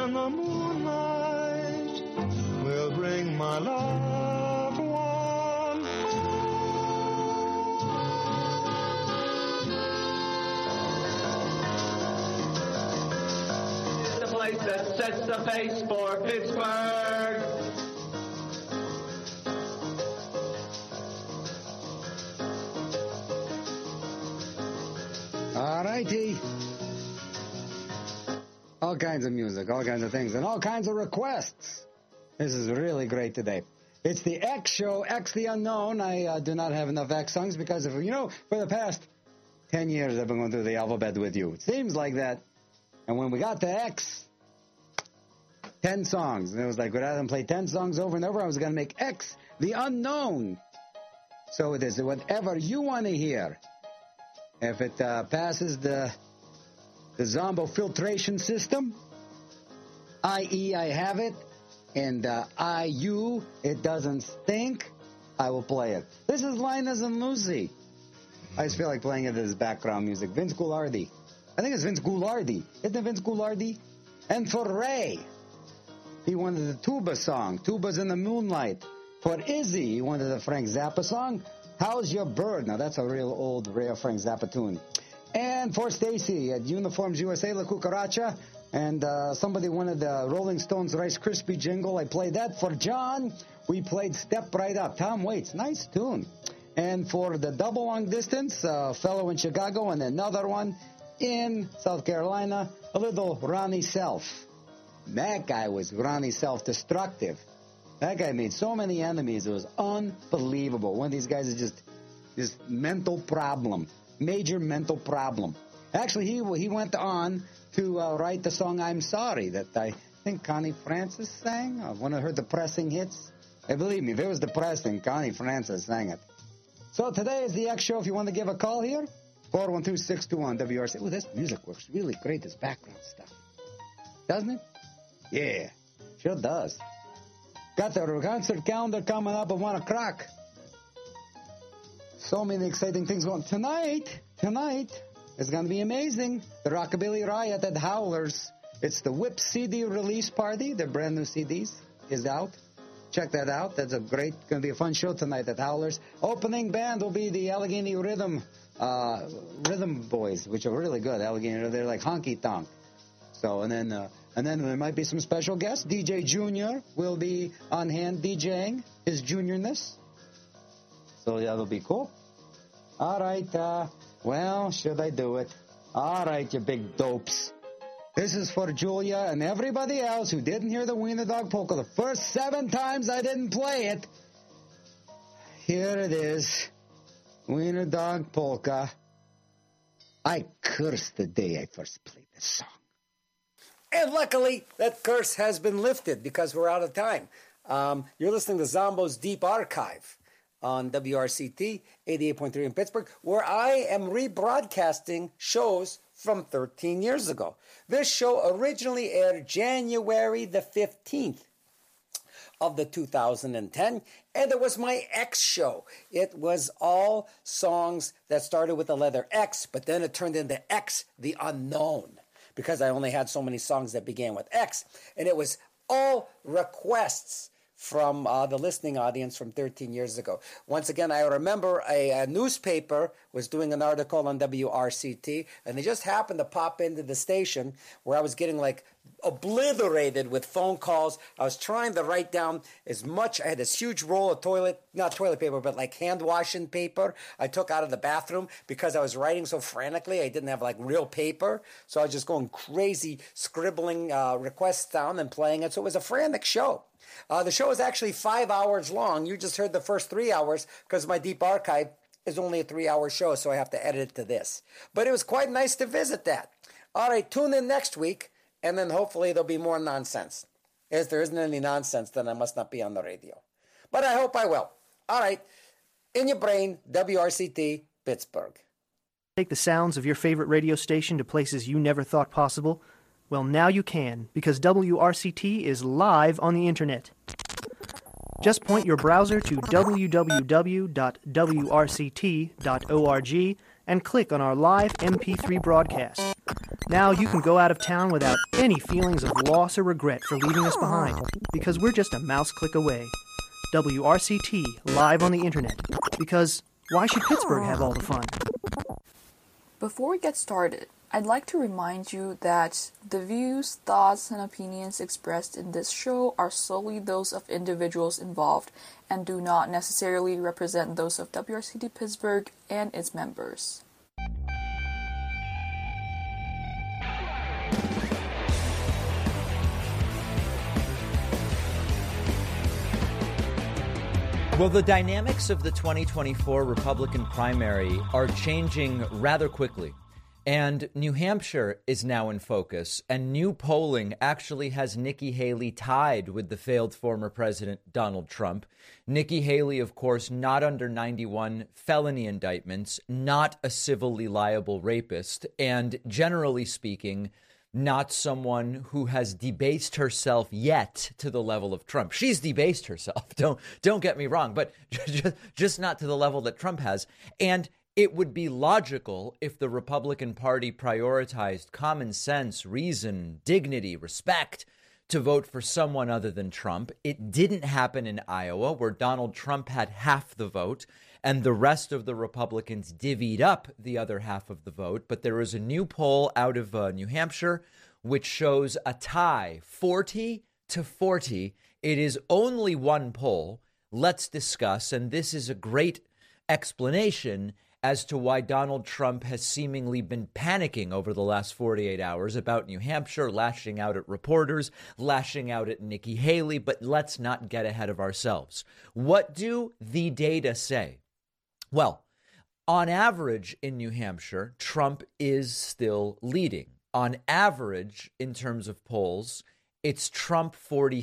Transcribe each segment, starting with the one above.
and the moonlight will bring my loved one home. The place that sets the pace for Pittsburgh. All righty. All kinds of music, all kinds of things, and all kinds of requests. This is really great today. It's the X show, X the Unknown. I do not have enough X songs because, for the past 10 years I've been going through the alphabet with you. It seems like that. And when we got to X, 10 songs. And it was like, rather than play 10 songs over and over, I was going to make X the Unknown. So it is whatever you want to hear. If it passes the Zombo filtration system, i.e. I have it, and I.U. it doesn't stink, I will play it. This is Linus and Lucy. I just feel like playing it as background music. Vince Goulardi. I think it's Vince Goulardi. Isn't it Vince Goulardi? And for Ray, he wanted the tuba song, Tubas in the Moonlight. For Izzy, he wanted the Frank Zappa song, How's Your Bird? Now, that's a real old, rare Frank Zappa tune. And for Stacy at Uniforms USA, La Cucaracha. And somebody wanted the Rolling Stones Rice Krispie jingle. I played that. For John, we played Step Right Up. Tom Waits, nice tune. And for the double long distance, a fellow in Chicago and another one in South Carolina, a little Ronnie Self. That guy was Ronnie Self-destructive. That guy made so many enemies. It was unbelievable. One of these guys is just this mental problem, major mental problem. Actually, he went on to write the song I'm Sorry that I think Connie Francis sang. One of her depressing hits. Hey, believe me, if it was depressing, Connie Francis sang it. So today is the X Show. If you want to give a call here, 412-621-WRC. Oh, this music works really great, this background stuff. Doesn't it? Yeah, sure does. Got the concert calendar coming up at 1 o'clock. So many exciting things going. Tonight is going to be amazing. The Rockabilly Riot at Howlers. It's the Whip CD release party. Their brand new CDs is out. Check that out. That's going to be a fun show tonight at Howlers. Opening band will be the Allegheny Rhythm Boys, which are really good. Allegheny, they're like honky tonk. So, and then there might be some special guests. DJ Junior will be on hand DJing his juniorness. So that'll be cool. All right. Well, should I do it? All right, you big dopes. This is for Julia and everybody else who didn't hear the Wiener Dog Polka the first 7 times I didn't play it. Here it is. Wiener Dog Polka. I cursed the day I first played this song. And luckily, that curse has been lifted because we're out of time. You're listening to Zombo's Deep Archive on WRCT 88.3 in Pittsburgh, where I am rebroadcasting shows from 13 years ago. This show originally aired January the 15th of the 2010, and it was my X show. It was all songs that started with the letter X, but then it turned into X the Unknown, because I only had so many songs that began with X. And it was all requests from the listening audience from 13 years ago. Once again, I remember a newspaper was doing an article on WRCT, and they just happened to pop into the station where I was getting like obliterated with phone calls. I was trying to write down as much. I had this huge roll of not toilet paper, but like hand washing paper I took out of the bathroom because I was writing so frantically. I didn't have like real paper. So I was just going crazy, scribbling requests down and playing it. So it was a frantic show. The show is actually 5 hours long. You just heard the first 3 hours because my Deep Archive is only a 3-hour show, so I have to edit it to this. But it was quite nice to visit that. All right, tune in next week, and then hopefully there'll be more nonsense. If there isn't any nonsense, then I must not be on the radio. But I hope I will. All right, in your brain, WRCT, Pittsburgh. Take the sounds of your favorite radio station to places you never thought possible. Well, now you can, because WRCT is live on the internet. Just point your browser to www.wrct.org and click on our live MP3 broadcast. Now you can go out of town without any feelings of loss or regret for leaving us behind, because we're just a mouse click away. WRCT, live on the internet. Because why should Pittsburgh have all the fun? Before we get started, I'd like to remind you that the views, thoughts, and opinions expressed in this show are solely those of individuals involved and do not necessarily represent those of WRCT Pittsburgh and its members. Well, the dynamics of the 2024 Republican primary are changing rather quickly. And New Hampshire is now in focus, and new polling actually has Nikki Haley tied with the failed former president Donald Trump. Nikki Haley, of course, not under 91 felony indictments, not a civilly liable rapist, and generally speaking, not someone who has debased herself yet to the level of Trump. She's debased herself, don't get me wrong, but just not to the level that Trump has. And it would be logical if the Republican Party prioritized common sense, reason, dignity, respect to vote for someone other than Trump. It didn't happen in Iowa, where Donald Trump had half the vote and the rest of the Republicans divvied up the other half of the vote. But there is a new poll out of New Hampshire which shows a tie, 40-40. It is only one poll. Let's discuss, and this is a great explanation as to why Donald Trump has seemingly been panicking over the last 48 hours about New Hampshire, lashing out at reporters, lashing out at Nikki Haley. But let's not get ahead of ourselves. What do the data say? Well, on average in New Hampshire, Trump is still leading. On average, in terms of polls, it's Trump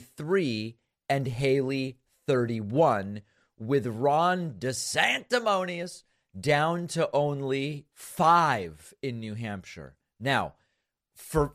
43 and Haley 31, with Ron DeSanctimonious down to only 5 in New Hampshire. Now, for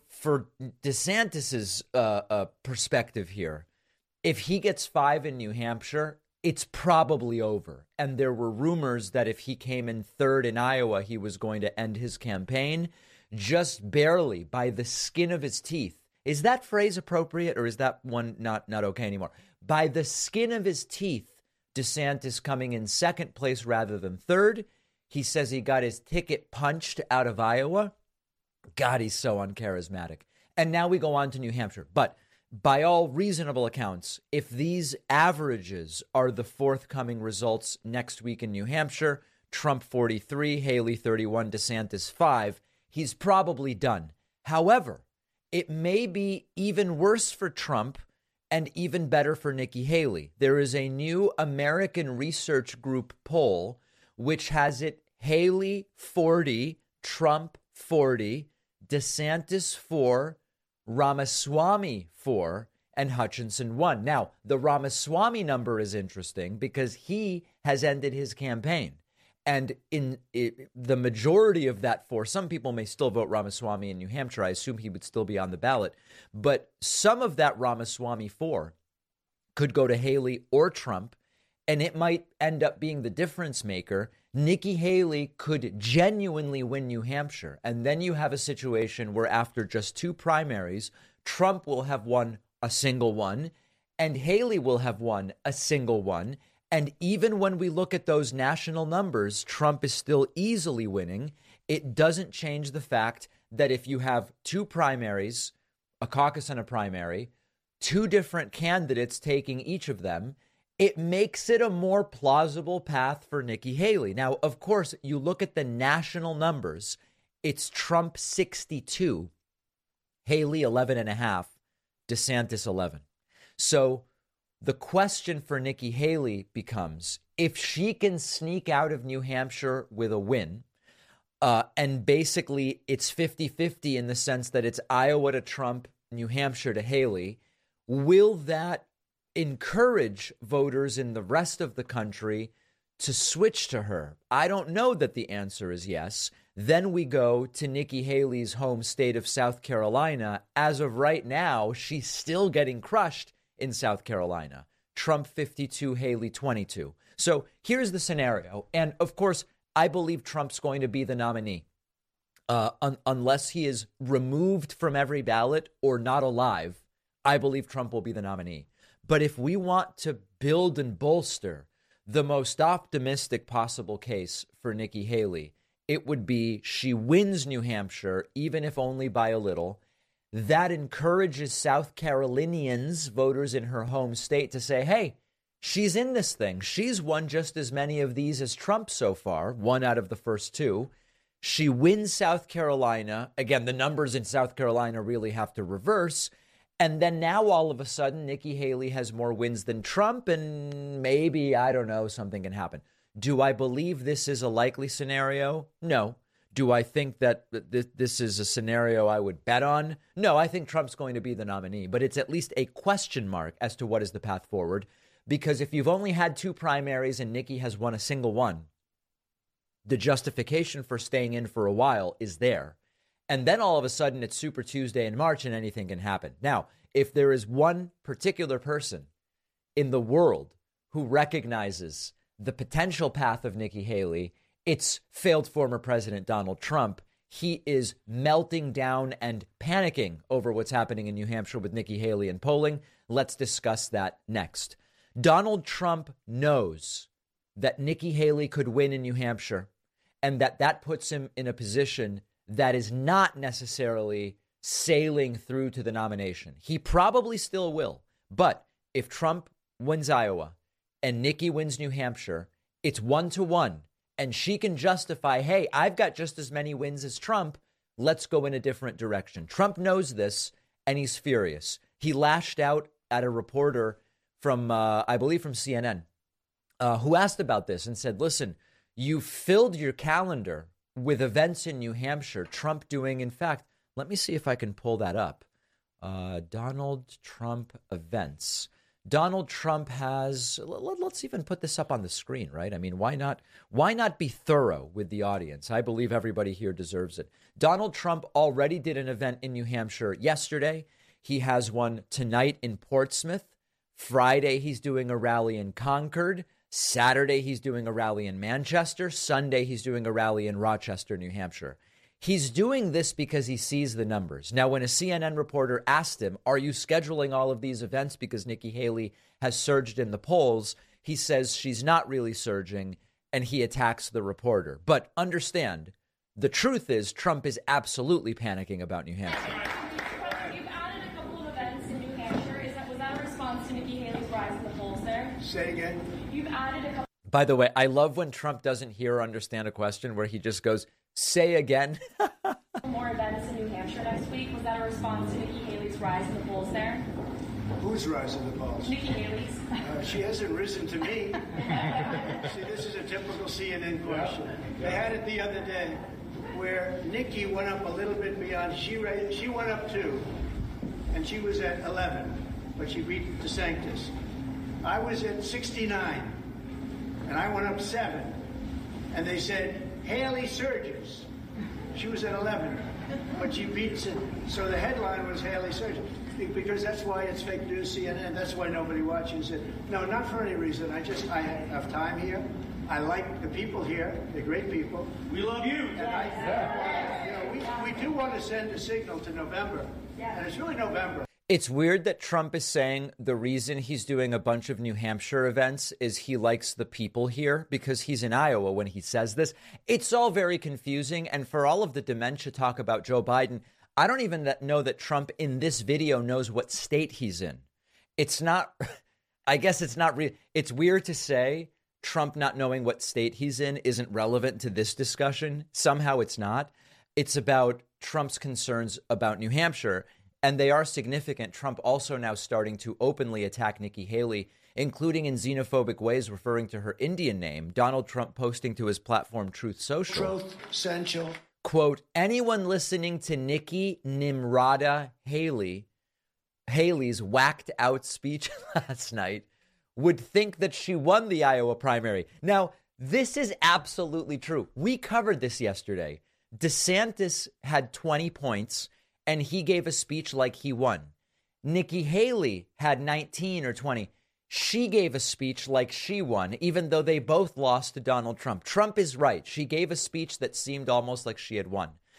DeSantis's perspective here, if he gets 5 in New Hampshire, it's probably over. And there were rumors that if he came in 3rd in Iowa, he was going to end his campaign just barely, by the skin of his teeth. Is that phrase appropriate, or is that one not okay anymore? By the skin of his teeth, DeSantis coming in 2nd place rather than 3rd. He says he got his ticket punched out of Iowa. God, he's so uncharismatic. And now we go on to New Hampshire. But by all reasonable accounts, if these averages are the forthcoming results next week in New Hampshire, Trump 43, Haley 31, DeSantis 5, he's probably done. However, it may be even worse for Trump and even better for Nikki Haley. There is a new American Research Group poll which has it Haley 40, Trump 40, DeSantis 4, Ramaswamy 4, and Hutchinson 1. Now, the Ramaswamy number is interesting because he has ended his campaign. And the majority of that 4, some people may still vote Ramaswamy in New Hampshire. I assume he would still be on the ballot. But some of that Ramaswamy 4 could go to Haley or Trump, and it might end up being the difference maker. Nikki Haley could genuinely win New Hampshire. And then you have a situation where after just 2 primaries, Trump will have won a single one, and Haley will have won a single one. And even when we look at those national numbers, Trump is still easily winning. It doesn't change the fact that if you have 2 primaries, a caucus and a primary, 2 different candidates taking each of them, it makes it a more plausible path for Nikki Haley. Now, of course, you look at the national numbers, it's Trump 62, Haley 11.5, DeSantis 11. So the question for Nikki Haley becomes, if she can sneak out of New Hampshire with a win, and basically it's 50-50 in the sense that it's Iowa to Trump, New Hampshire to Haley, will that encourage voters in the rest of the country to switch to her? I don't know that the answer is yes. Then we go to Nikki Haley's home state of South Carolina. As of right now, she's still getting crushed in South Carolina. Trump 52, Haley 22. So here's the scenario. And of course, I believe Trump's going to be the nominee. unless he is removed from every ballot or not alive, I believe Trump will be the nominee. But if we want to build and bolster the most optimistic possible case for Nikki Haley, it would be she wins New Hampshire, even if only by a little. That encourages South Carolinians, voters in her home state, to say, hey, she's in this thing. She's won just as many of these as Trump so far, one out of the first two. She wins South Carolina. Again, the numbers in South Carolina really have to reverse. And then now all of a sudden, Nikki Haley has more wins than Trump, and maybe, I don't know, something can happen. Do I believe this is a likely scenario? No. Do I think that this is a scenario I would bet on? No, I think Trump's going to be the nominee, but it's at least a question mark as to what is the path forward. Because if you've only had two primaries and Nikki has won a single one, the justification for staying in for a while is there. And then all of a sudden it's Super Tuesday in March and anything can happen. Now, if there is one particular person in the world who recognizes the potential path of Nikki Haley, it's failed former President Donald Trump. He is melting down and panicking over what's happening in New Hampshire with Nikki Haley and polling. Let's discuss that next. Donald Trump knows that Nikki Haley could win in New Hampshire and that puts him in a position that is not necessarily sailing through to the nomination. He probably still will. But if Trump wins Iowa and Nikki wins New Hampshire, it's 1-1. And she can justify, hey, I've got just as many wins as Trump. Let's go in a different direction. Trump knows this, and he's furious. He lashed out at a reporter from, I believe, from CNN, who asked about this and said, listen, you filled your calendar with events in New Hampshire, Trump doing, in fact, let me see if I can pull that up. Donald Trump events. Donald Trump has, let's even put this up on the screen, right? I mean, why not be thorough with the audience? I believe everybody here deserves it. Donald Trump already did an event in New Hampshire yesterday. He has one tonight in Portsmouth. Friday, he's doing a rally in Concord. Saturday, he's doing a rally in Manchester. Sunday, he's doing a rally in Rochester, New Hampshire. He's doing this because he sees the numbers. Now, when a CNN reporter asked him, are you scheduling all of these events because Nikki Haley has surged in the polls? He says she's not really surging, and he attacks the reporter. But understand, the truth is Trump is absolutely panicking about New Hampshire. You've added a couple of events in New Hampshire. Was that a response to Nikki Haley's rise in the polls there? Say again. You've added a couple. By the way, I love when Trump doesn't hear or understand a question where he just goes, say again. More events in New Hampshire next week. Was that a response to Nikki Haley's rise in the polls there? Who's rising the polls? Nikki Haley's. She hasn't risen to me. See, this is a typical CNN question. They had it the other day where Nikki went up a little bit beyond. She went up 2, and she was at 11, but she beat DeSantis. I was at 69, and I went up 7, and they said, Haley surges. She was at 11, but she beats it. So the headline was Haley surges, because that's why it's fake news, CNN. That's why nobody watches it. No, not for any reason. I have time here. I like the people here. They're great people. We love you. And we do want to send a signal to November, and it's really November. It's weird that Trump is saying the reason he's doing a bunch of New Hampshire events is he likes the people here because he's in Iowa when he says this. It's all very confusing. And for all of the dementia talk about Joe Biden, I don't even know that Trump in this video knows what state he's in. It's not, I guess it's not real. It's weird to say Trump not knowing what state he's in isn't relevant to this discussion. Somehow it's not. It's about Trump's concerns about New Hampshire. And they are significant. Trump also now starting to openly attack Nikki Haley, including in xenophobic ways, referring to her Indian name. Donald Trump posting to his platform Truth Social. Truth Central. Quote, anyone listening to Nikki Nimrata Haley's whacked out speech last night would think that she won the Iowa primary. Now, this is absolutely true. We covered this yesterday. DeSantis had 20 points. And he gave a speech like he won. Nikki Haley had 19 or 20. She gave a speech like she won, even though they both lost to Donald Trump. Trump is right. She gave a speech that seemed almost like she had won.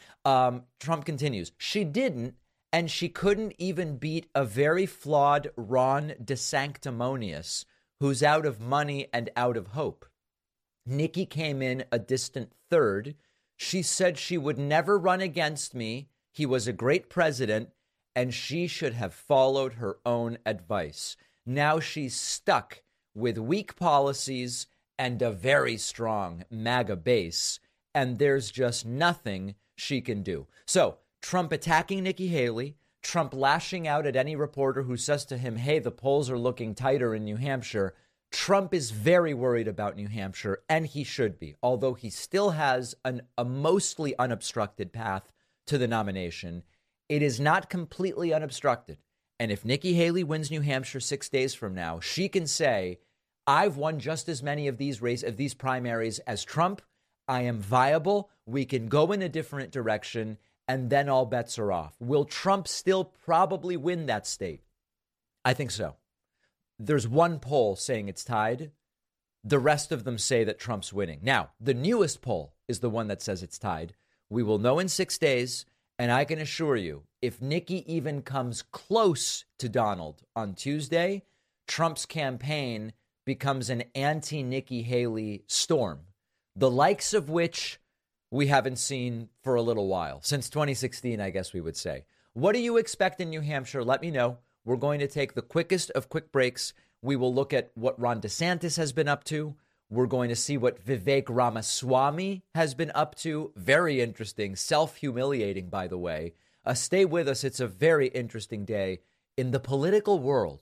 Trump continues. She didn't, and she couldn't even beat a very flawed Ron DeSanctimonious, who's out of money and out of hope. Nikki came in a distant third. She said she would never run against me. He was a great president, and she should have followed her own advice. Now she's stuck with weak policies and a very strong MAGA base, and there's just nothing she can do. So Trump attacking Nikki Haley, Trump lashing out at any reporter who says to him, hey, the polls are looking tighter in New Hampshire. Trump is very worried about New Hampshire, and he should be, although he still has a mostly unobstructed path to the nomination. It is not completely unobstructed. And if Nikki Haley wins New Hampshire 6 days from now, she can say, I've won just as many of these primaries as Trump. I am viable. We can go in a different direction, and then all bets are off. Will Trump still probably win that state? I think so. There's one poll saying it's tied. The rest of them say that Trump's winning. Now, the newest poll is the one that says it's tied. We will know in 6 days, and I can assure you, if Nikki even comes close to Donald on Tuesday, Trump's campaign becomes an anti-Nikki Haley storm, the likes of which we haven't seen for a little while. Since 2016, I guess we would say. What do you expect in New Hampshire? Let me know. We're going to take the quickest of quick breaks. We will look at what Ron DeSantis has been up to. We're going to see what Vivek Ramaswamy has been up to. Very interesting, self-humiliating, by the way. Stay with us. It's a very interesting day in the political world.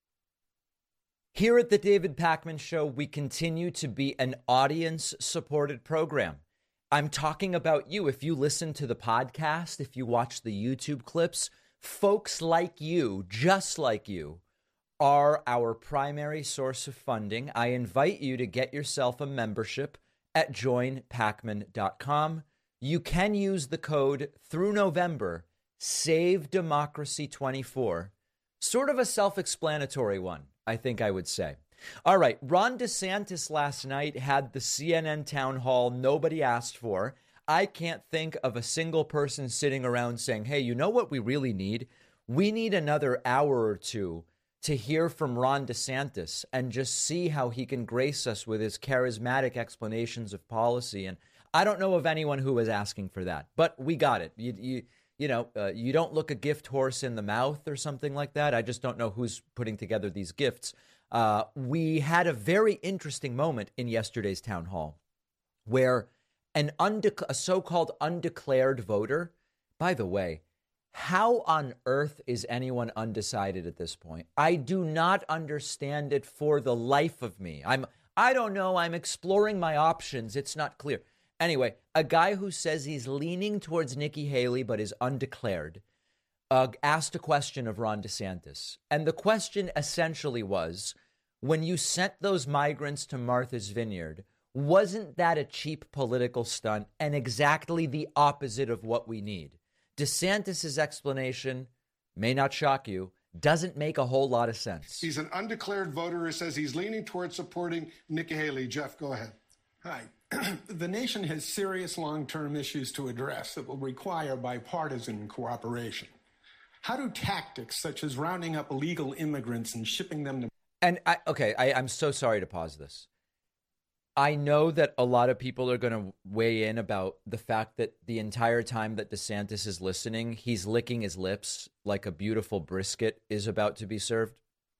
Here at the David Pakman Show, we continue to be an audience-supported program. I'm talking about you. If you listen to the podcast, if you watch the YouTube clips, folks like you, just like you, are our primary source of funding. I invite you to get yourself a membership at joinpakman.com. You can use the code through November, SaveDemocracy24. Sort of a self-explanatory one, I think I would say. All right, Ron DeSantis last night had the CNN town hall nobody asked for. I can't think of a single person sitting around saying, hey, you know what we really need? We need another hour or two to hear from Ron DeSantis and just see how he can grace us with his charismatic explanations of policy. And I don't know of anyone who was asking for that, but we got it. You don't look a gift horse in the mouth or something like that. I just don't know who's putting together these gifts. We had a very interesting moment in yesterday's town hall where a so-called undeclared voter, by the way, how on earth is anyone undecided at this point? I do not understand it for the life of me. I don't know. I'm exploring my options. It's not clear. Anyway, a guy who says he's leaning towards Nikki Haley but is undeclared asked a question of Ron DeSantis. And the question essentially was, when you sent those migrants to Martha's Vineyard, wasn't that a cheap political stunt and exactly the opposite of what we need? DeSantis's explanation, may not shock you, doesn't make a whole lot of sense. He's an undeclared voter who says he's leaning towards supporting Nikki Haley. Jeff, go ahead. Hi. The nation has serious long-term issues to address that will require bipartisan cooperation. How do tactics such as rounding up illegal immigrants and shipping them to... And I'm so sorry to pause this. I know that a lot of people are going to weigh in about the fact that the entire time that DeSantis is listening, he's licking his lips like a beautiful brisket is about to be served.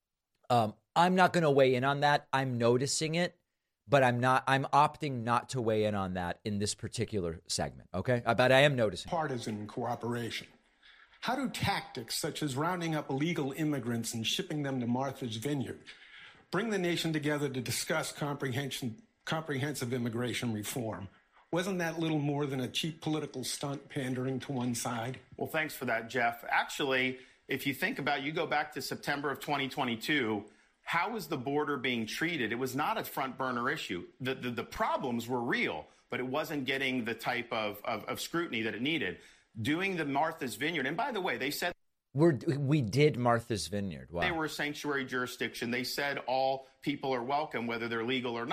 I'm not going to weigh in on that. I'm noticing it, but I'm opting not to weigh in on that in this particular segment. Okay. But I am noticing. Partisan cooperation. How do tactics such as rounding up illegal immigrants and shipping them to Martha's Vineyard bring the nation together to discuss comprehensive immigration reform? Wasn't that little more than a cheap political stunt pandering to one side? Well, thanks for that, Jeff. Actually, if you think about it, you go back to September of 2022, how was the border being treated? It was not a front burner issue. The problems were real, but it wasn't getting the type of scrutiny that it needed. Doing the Martha's Vineyard, and by the way, they said we did Martha's Vineyard. Wow. They were a sanctuary jurisdiction. They said all people are welcome, whether they're legal or not.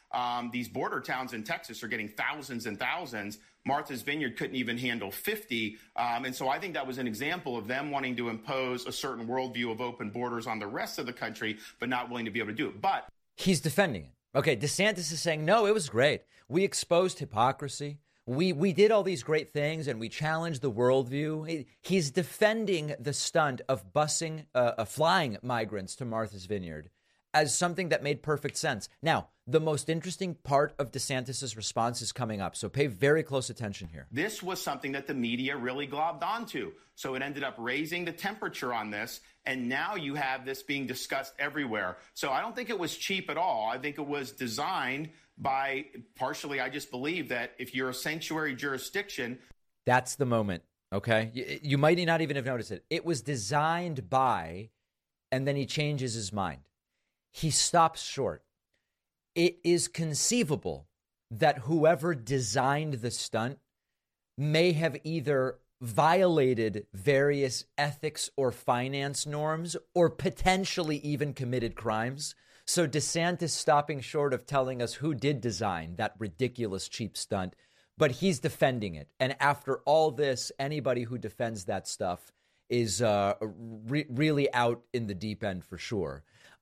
These border towns in Texas are getting thousands and thousands. Martha's Vineyard couldn't even handle 50. And so I think that was an example of them wanting to impose a certain worldview of open borders on the rest of the country, but not willing to be able to do it. But he's defending it. Okay, DeSantis is saying, no, it was great. We exposed hypocrisy. We did all these great things and we challenged the worldview. He's defending the stunt of busing, flying migrants to Martha's Vineyard as something that made perfect sense. Now, the most interesting part of DeSantis's response is coming up, so pay very close attention here. This was something that the media really globbed onto. So it ended up raising the temperature on this, and now you have this being discussed everywhere. So I don't think it was cheap at all. I think it was designed by, partially, I just believe that if you're a sanctuary jurisdiction. That's the moment, okay? You might not even have noticed it. It was designed by, and then he changes his mind. He stops short. It is conceivable that whoever designed the stunt may have either violated various ethics or finance norms or potentially even committed crimes. So DeSantis stopping short of telling us who did design that ridiculous cheap stunt, but he's defending it. And after all this, anybody who defends that stuff is really out in the deep end for sure.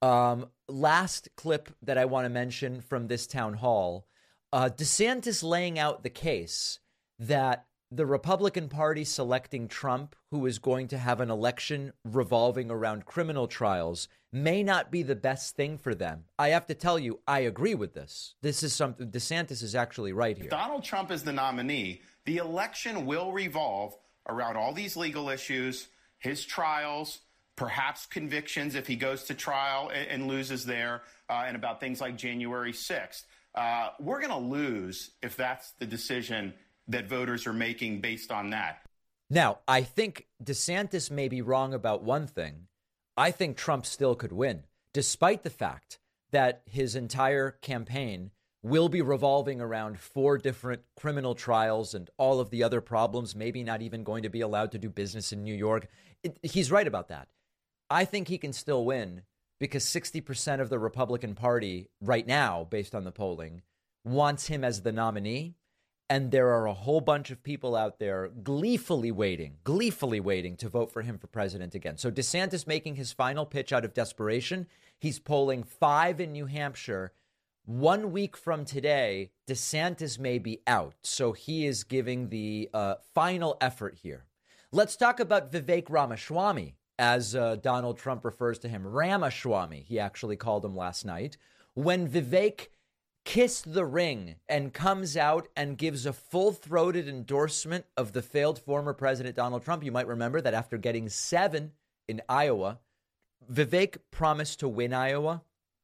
Last clip that I want to mention from this town hall, DeSantis laying out the case that the Republican Party selecting Trump, who is going to have an election revolving around criminal trials, may not be the best thing for them. I have to tell you, I agree with this. This is something DeSantis is actually right here. If Donald Trump is the nominee, the election will revolve around all these legal issues, his trials, perhaps convictions if he goes to trial and loses there, and about things like January 6th. We're going to lose if that's the decision that voters are making based on that. Now, I think DeSantis may be wrong about one thing. I think Trump still could win, despite the fact that his entire campaign will be revolving around 4 different criminal trials and all of the other problems, maybe not even going to be allowed to do business in New York. He's right about that. I think he can still win because 60% of the Republican Party right now, based on the polling, wants him as the nominee. And there are a whole bunch of people out there gleefully waiting to vote for him for president again. So DeSantis making his final pitch out of desperation. He's polling 5 in New Hampshire. 1 week from today, DeSantis may be out. So he is giving the final effort here. Let's talk about Vivek Ramaswamy, as Donald Trump refers to him. Ramaswamy, he actually called him last night. When Vivek kissed the ring and comes out and gives a full-throated endorsement of the failed former president Donald Trump. You might remember that after getting 7 in Iowa, Vivek promised to win Iowa.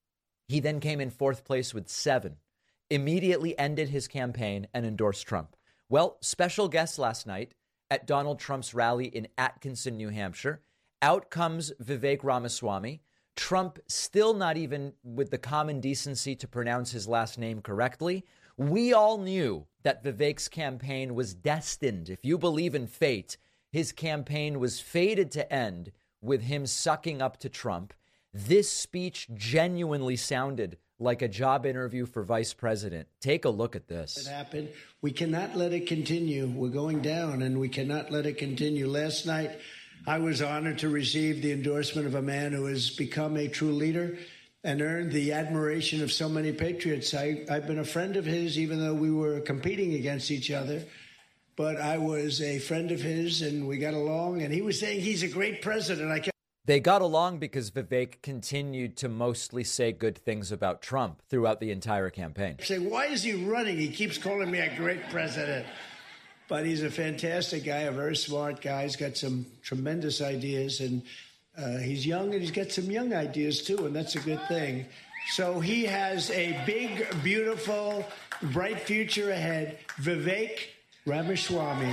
He then came in 4th place with 7, immediately ended his campaign and endorsed Trump. Well, special guest last night at Donald Trump's rally in Atkinson, New Hampshire. Out comes Vivek Ramaswamy. Trump still not even with the common decency to pronounce his last name correctly. We all knew that Vivek's campaign was destined. If you believe in fate, his campaign was fated to end with him sucking up to Trump. This speech genuinely sounded like a job interview for vice president. Take a look at this. It happened. We cannot let it continue. We're going down, and we cannot let it continue. Last night, I was honored to receive the endorsement of a man who has become a true leader and earned the admiration of so many patriots. I've been a friend of his, even though we were competing against each other. But I was a friend of his, and we got along. And he was saying he's a great president. They got along because Vivek continued to mostly say good things about Trump throughout the entire campaign. Say, why is he running? He keeps calling me a great president. But he's a fantastic guy, a very smart guy. He's got some tremendous ideas, and he's young, and he's got some young ideas, too, and that's a good thing. So he has a big, beautiful, bright future ahead. Vivek Ramaswamy.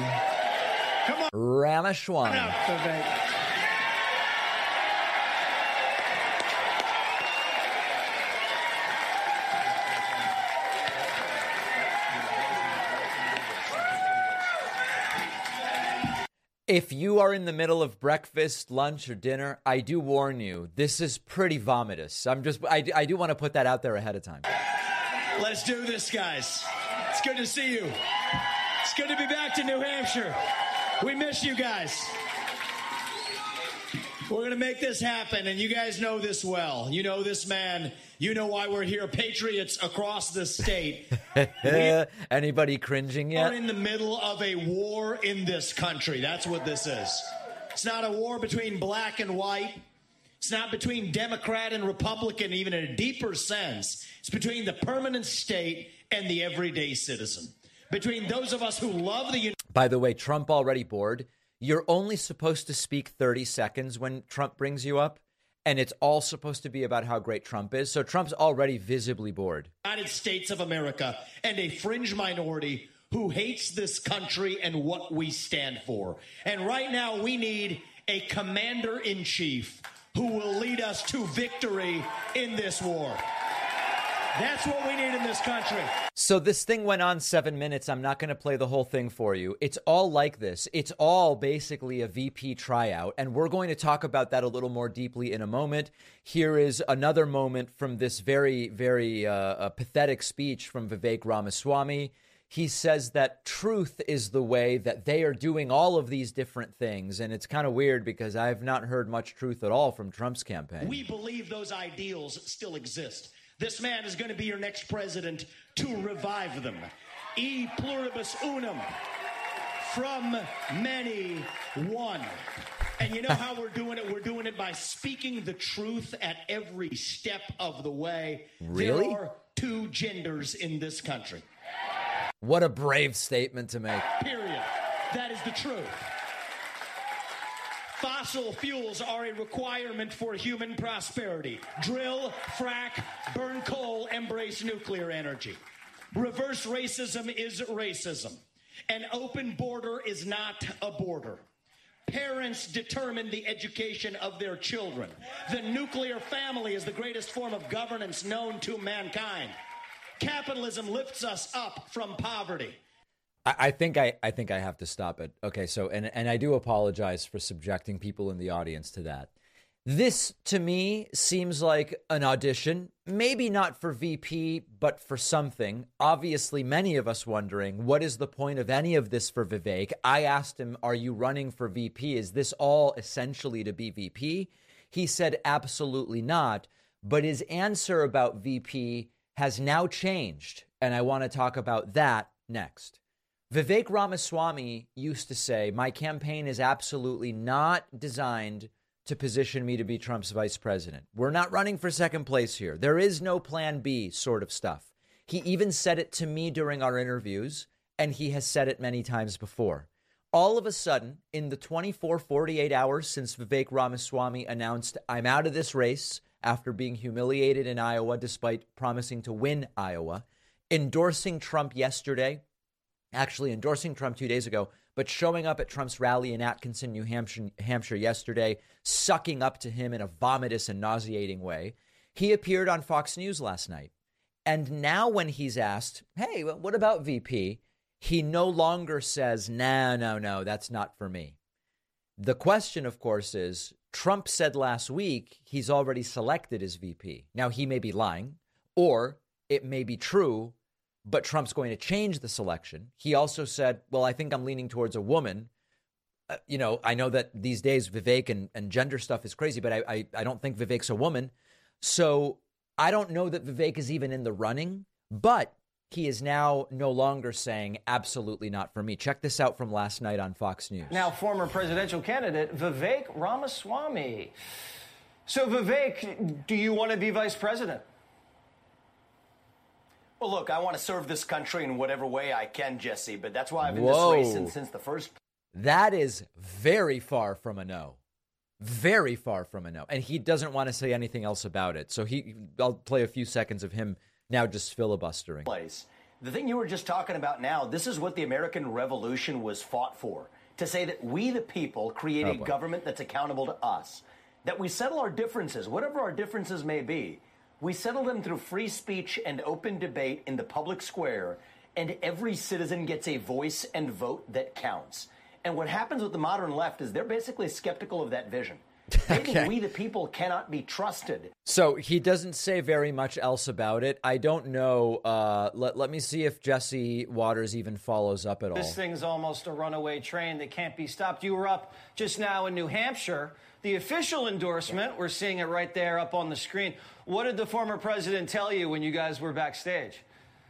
Come on. Ramaswamy. Come on up, Vivek. If you are in the middle of breakfast, lunch, or dinner, I do warn you, this is pretty vomitous. I do want to put that out there ahead of time. Let's do this, guys. It's good to see you. It's good to be back to New Hampshire. We miss you guys. We're going to make this happen, and you guys know this well. You know this man. You know why we're here. Patriots across the state. Anybody cringing yet? We're in the middle of a war in this country. That's what this is. It's not a war between black and white. It's not between Democrat and Republican, even in a deeper sense. It's between the permanent state and the everyday citizen. Between those of us who love the... By the way, Trump already bored. You're only supposed to speak 30 seconds when Trump brings you up, and it's all supposed to be about how great Trump is. So Trump's already visibly bored. United States of America and a fringe minority who hates this country and what we stand for. And right now we need a commander-in-chief who will lead us to victory in this war. That's what we need in this country. So this thing went on 7 minutes. I'm not going to play the whole thing for you. It's all like this. It's all basically a VP tryout. And we're going to talk about that a little more deeply in a moment. Here is another moment from this very, very pathetic speech from Vivek Ramaswamy. He says that truth is the way that they are doing all of these different things. And it's kind of weird because I've not heard much truth at all from Trump's campaign. We believe those ideals still exist. This man is going to be your next president to revive them. E pluribus unum, from many, one. And you know how we're doing it? We're doing it by speaking the truth at every step of the way. Really? There are two genders in this country. What a brave statement to make. Period. That is the truth. Fossil fuels are a requirement for human prosperity. Drill, frack, burn coal, embrace nuclear energy. Reverse racism is racism. An open border is not a border. Parents determine the education of their children. The nuclear family is the greatest form of governance known to mankind. Capitalism lifts us up from poverty. I think I have to stop it. Okay, so and I do apologize for subjecting people in the audience to that. This, to me, seems like an audition, maybe not for VP, but for something. Obviously, many of us wondering, what is the point of any of this for Vivek? I asked him, are you running for VP? Is this all essentially to be VP? He said, absolutely not. But his answer about VP has now changed, and I want to talk about that next. Vivek Ramaswamy used to say, my campaign is absolutely not designed to position me to be Trump's vice president. We're not running for second place here. There is no plan B sort of stuff. He even said it to me during our interviews, and he has said it many times before. All of a sudden, in the 48 hours since Vivek Ramaswamy announced, I'm out of this race after being humiliated in Iowa despite promising to win Iowa, endorsing Trump yesterday, actually endorsing Trump 2 days ago, but showing up at Trump's rally in Atkinson, New Hampshire yesterday, sucking up to him in a vomitous and nauseating way. He appeared on Fox News last night. And now when he's asked, hey, what about VP? He no longer says, no, that's not for me. The question, of course, is Trump said last week he's already selected as VP. Now, he may be lying, or it may be true, but Trump's going to change the selection. He also said, well, I think I'm leaning towards a woman. I know that these days Vivek and gender stuff is crazy, but I don't think Vivek's a woman. So I don't know that Vivek is even in the running, but he is now no longer saying absolutely not for me. Check this out from last night on Fox News. Now, former presidential candidate Vivek Ramaswamy. So, Vivek, do you want to be vice president? Well, look, I want to serve this country in whatever way I can, Jesse, but that's why I've been this race since the first. That is very far from a no. Very far from a no. And he doesn't want to say anything else about it. So I'll play a few seconds of him now just filibustering. The thing you were just talking about now, this is what the American Revolution was fought for. To say that we, the people, create a government that's accountable to us. That we settle our differences, whatever our differences may be. We settle them through free speech and open debate in the public square, and every citizen gets a voice and vote that counts. And what happens with the modern left is they're basically skeptical of that vision. Stating we the people cannot be trusted. So he doesn't say very much else about it. I don't know. Let me see if Jesse Waters even follows up at all. This thing's almost a runaway train that can't be stopped. You were up just now in New Hampshire. The official endorsement, we're seeing it right there up on the screen. What did the former president tell you when you guys were backstage?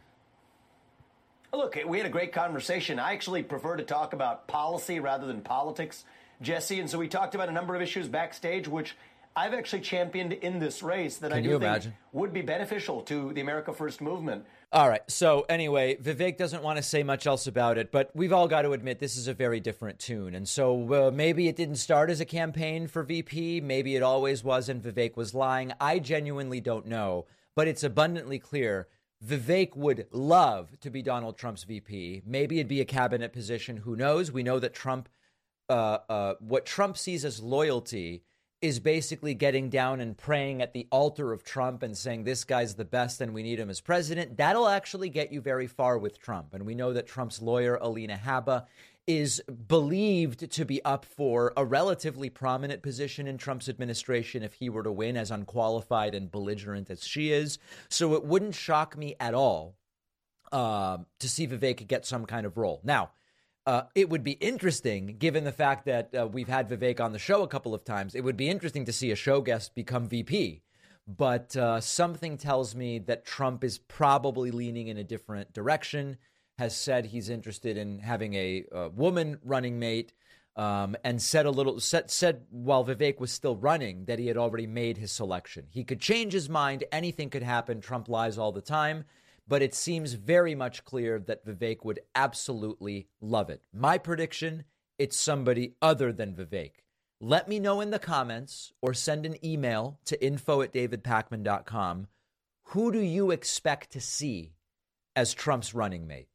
Look, we had a great conversation. I actually prefer to talk about policy rather than politics, Jesse. And so we talked about a number of issues backstage, which I've actually championed in this race that I do think would be beneficial to the America First movement. All right. So anyway, Vivek doesn't want to say much else about it, but we've all got to admit this is a very different tune. And so maybe it didn't start as a campaign for VP. Maybe it always was and Vivek was lying. I genuinely don't know, but it's abundantly clear Vivek would love to be Donald Trump's VP. Maybe it'd be a cabinet position. Who knows? We know that Trump, what Trump sees as loyalty is basically getting down and praying at the altar of Trump and saying this guy's the best and we need him as president. That'll actually get you very far with Trump. And we know that Trump's lawyer, Alina Habba, is believed to be up for a relatively prominent position in Trump's administration if he were to win, as unqualified and belligerent as she is. So it wouldn't shock me at all to see Vivek get some kind of role. Now, it would be interesting, given the fact that we've had Vivek on the show a couple of times, it would be interesting to see a show guest become VP. But something tells me that Trump is probably leaning in a different direction, has said he's interested in having a woman running mate, and said while Vivek was still running that he had already made his selection. He could change his mind. Anything could happen. Trump lies all the time. But it seems very much clear that Vivek would absolutely love it. My prediction, it's somebody other than Vivek. Let me know in the comments or send an email to info@davidpakman.com. Who do you expect to see as Trump's running mate?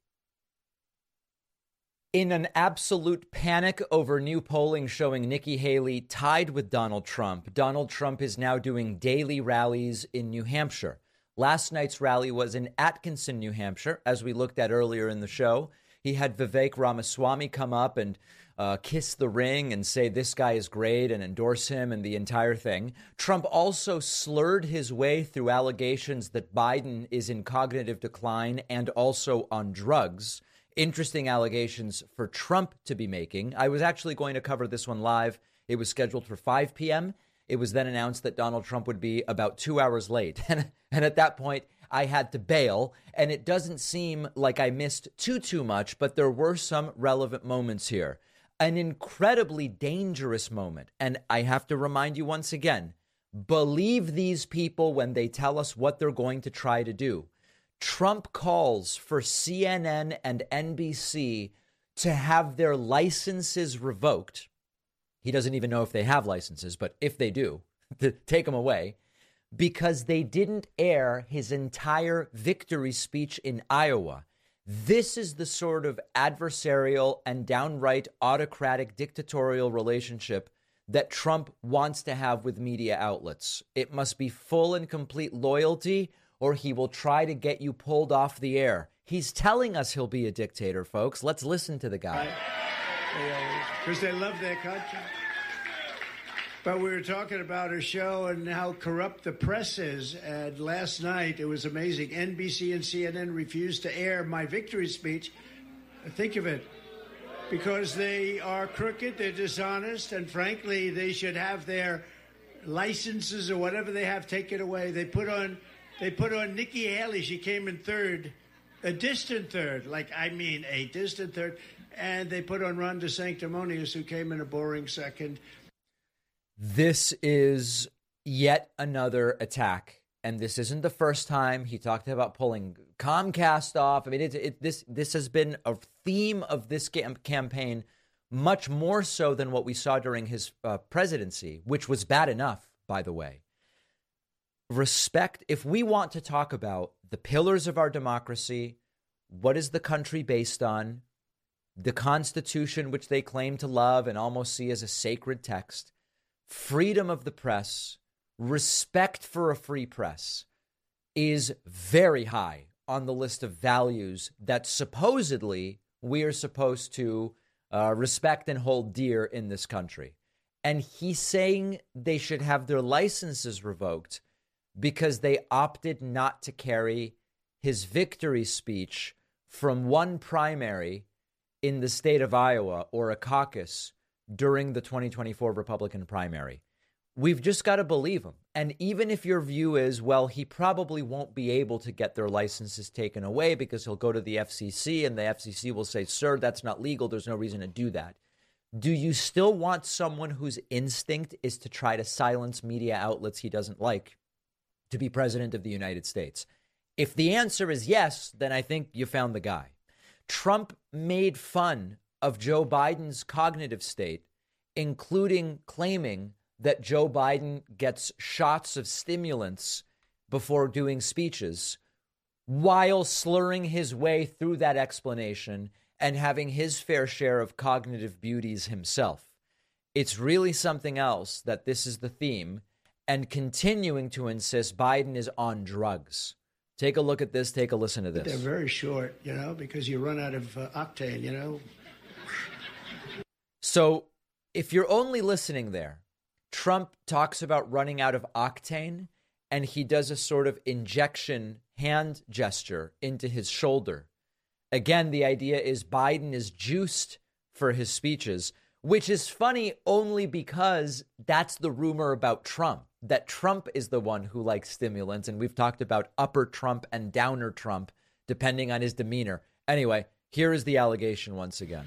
In an absolute panic over new polling showing Nikki Haley tied with Donald Trump is now doing daily rallies in New Hampshire. Last night's rally was in Atkinson, New Hampshire, as we looked at earlier in the show. He had Vivek Ramaswamy come up and kiss the ring and say this guy is great and endorse him and the entire thing. Trump also slurred his way through allegations that Biden is in cognitive decline and also on drugs. Interesting allegations for Trump to be making. I was actually going to cover this one live. It was scheduled for 5 p.m. It was then announced that Donald Trump would be about 2 hours late. And at that point, I had to bail. And it doesn't seem like I missed too much, but there were some relevant moments here. An incredibly dangerous moment. And I have to remind you once again, believe these people when they tell us what they're going to try to do. Trump calls for CNN and NBC to have their licenses revoked. He doesn't even know if they have licenses, but if they do, to take them away, because they didn't air his entire victory speech in Iowa. This is the sort of adversarial and downright autocratic dictatorial relationship that Trump wants to have with media outlets. It must be full and complete loyalty, or he will try to get you pulled off the air. He's telling us he'll be a dictator, folks. Let's listen to the guy. Because they love their country. But we were talking about a show and how corrupt the press is. And last night, it was amazing. NBC and CNN refused to air my victory speech. Think of it. Because they are crooked, they're dishonest, and frankly, they should have their licenses or whatever they have taken away. They put on Nikki Haley. She came in third, a distant third, a distant third. And they put on Ron DeSanctimonious, who came in a boring second. This is yet another attack. And this isn't the first time. He talked about pulling Comcast off. I mean, this has been a theme of this campaign, much more so than what we saw during his presidency, which was bad enough, by the way. Respect. If we want to talk about the pillars of our democracy, what is the country based on? The Constitution, which they claim to love and almost see as a sacred text, freedom of the press, respect for a free press is very high on the list of values that supposedly we are supposed to respect and hold dear in this country. And he's saying they should have their licenses revoked because they opted not to carry his victory speech from one primary in the state of Iowa or a caucus during the 2024 Republican primary. We've just got to believe him. And even if your view is, well, he probably won't be able to get their licenses taken away because he'll go to the FCC and the FCC will say, sir, that's not legal. There's no reason to do that. Do you still want someone whose instinct is to try to silence media outlets he doesn't like to be president of the United States? If the answer is yes, then I think you found the guy. Trump made fun of Joe Biden's cognitive state, including claiming that Joe Biden gets shots of stimulants before doing speeches, while slurring his way through that explanation and having his fair share of cognitive beauties himself. It's really something else that this is the theme, and continuing to insist Biden is on drugs. Take a look at this. Take a listen to this. They're very short, because you run out of octane, So if you're only listening there, Trump talks about running out of octane, and he does a sort of injection hand gesture into his shoulder. Again, the idea is Biden is juiced for his speeches, which is funny only because that's the rumor about Trump, that Trump is the one who likes stimulants. And we've talked about upper Trump and downer Trump, depending on his demeanor. Anyway, here is the allegation once again.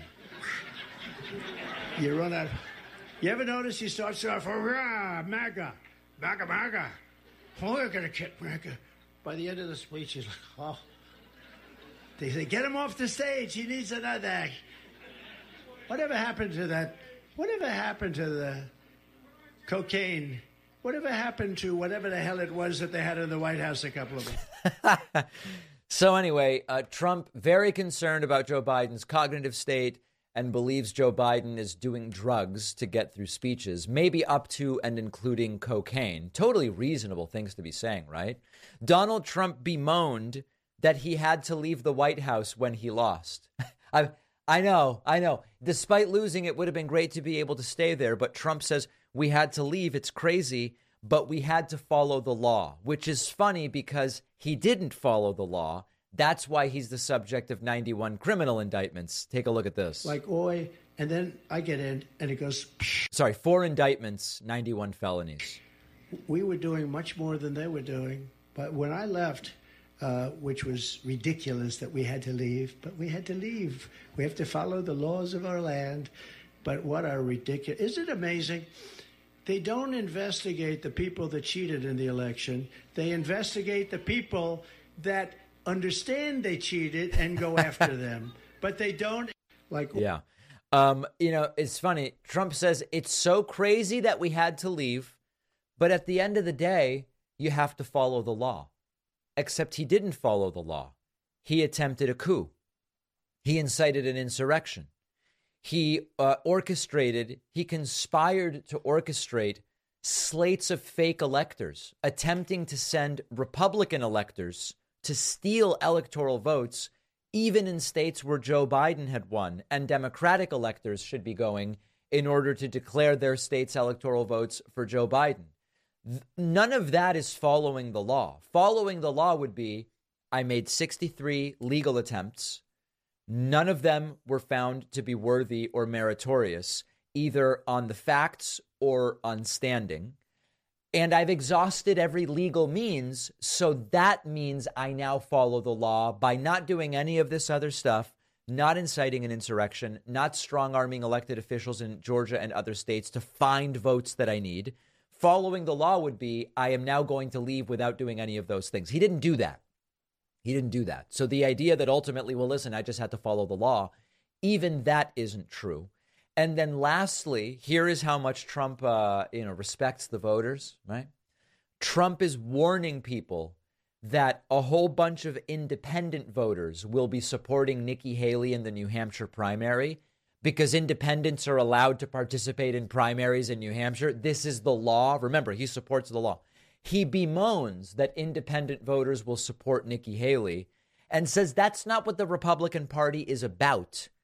You run out. You ever notice he starts off, hurrah, MAGA, MAGA, MAGA. Oh, we're going to kick MAGA. By the end of the speech, he's like, oh. They say, get him off the stage. He needs another. Whatever happened to that? Whatever happened to the cocaine? Whatever happened to whatever the hell it was that they had in the White House a couple of them? So anyway, Trump very concerned about Joe Biden's cognitive state and believes Joe Biden is doing drugs to get through speeches, maybe up to and including cocaine. Totally reasonable things to be saying, right? Donald Trump bemoaned that he had to leave the White House when he lost. I know. Despite losing, it would have been great to be able to stay there. But Trump says we had to leave. It's crazy, but we had to follow the law, which is funny because he didn't follow the law. That's why he's the subject of 91 criminal indictments. Take a look at this. Like, oi, and then I get in, and it goes... Sorry, 4 indictments, 91 felonies. We were doing much more than they were doing. But when I left, which was ridiculous that we had to leave, but we had to leave. We have to follow the laws of our land. But what a ridiculous... Isn't it amazing? They don't investigate the people that cheated in the election. They investigate the people that understand they cheated and go after them. But they don't... Yeah. It's funny. Trump says it's so crazy that we had to leave. But at the end of the day, you have to follow the law. Except he didn't follow the law. He attempted a coup. He incited an insurrection. He conspired to orchestrate slates of fake electors, attempting to send Republican electors to steal electoral votes, even in states where Joe Biden had won, and Democratic electors should be going in order to declare their state's electoral votes for Joe Biden. None of that is following the law. Following the law would be, I made 63 legal attempts. None of them were found to be worthy or meritorious, either on the facts or on standing. And I've exhausted every legal means, so that means I now follow the law by not doing any of this other stuff, not inciting an insurrection, not strong-arming elected officials in Georgia and other states to find votes that I need. Following the law would be, I am now going to leave without doing any of those things. He didn't do that. So the idea that ultimately, well, listen, I just had to follow the law, even that isn't true. And then lastly, here is how much Trump, respects the voters, right? Trump is warning people that a whole bunch of independent voters will be supporting Nikki Haley in the New Hampshire primary because independents are allowed to participate in primaries in New Hampshire. This is the law. Remember, he supports the law. He bemoans that independent voters will support Nikki Haley and says that's not what the Republican Party is about.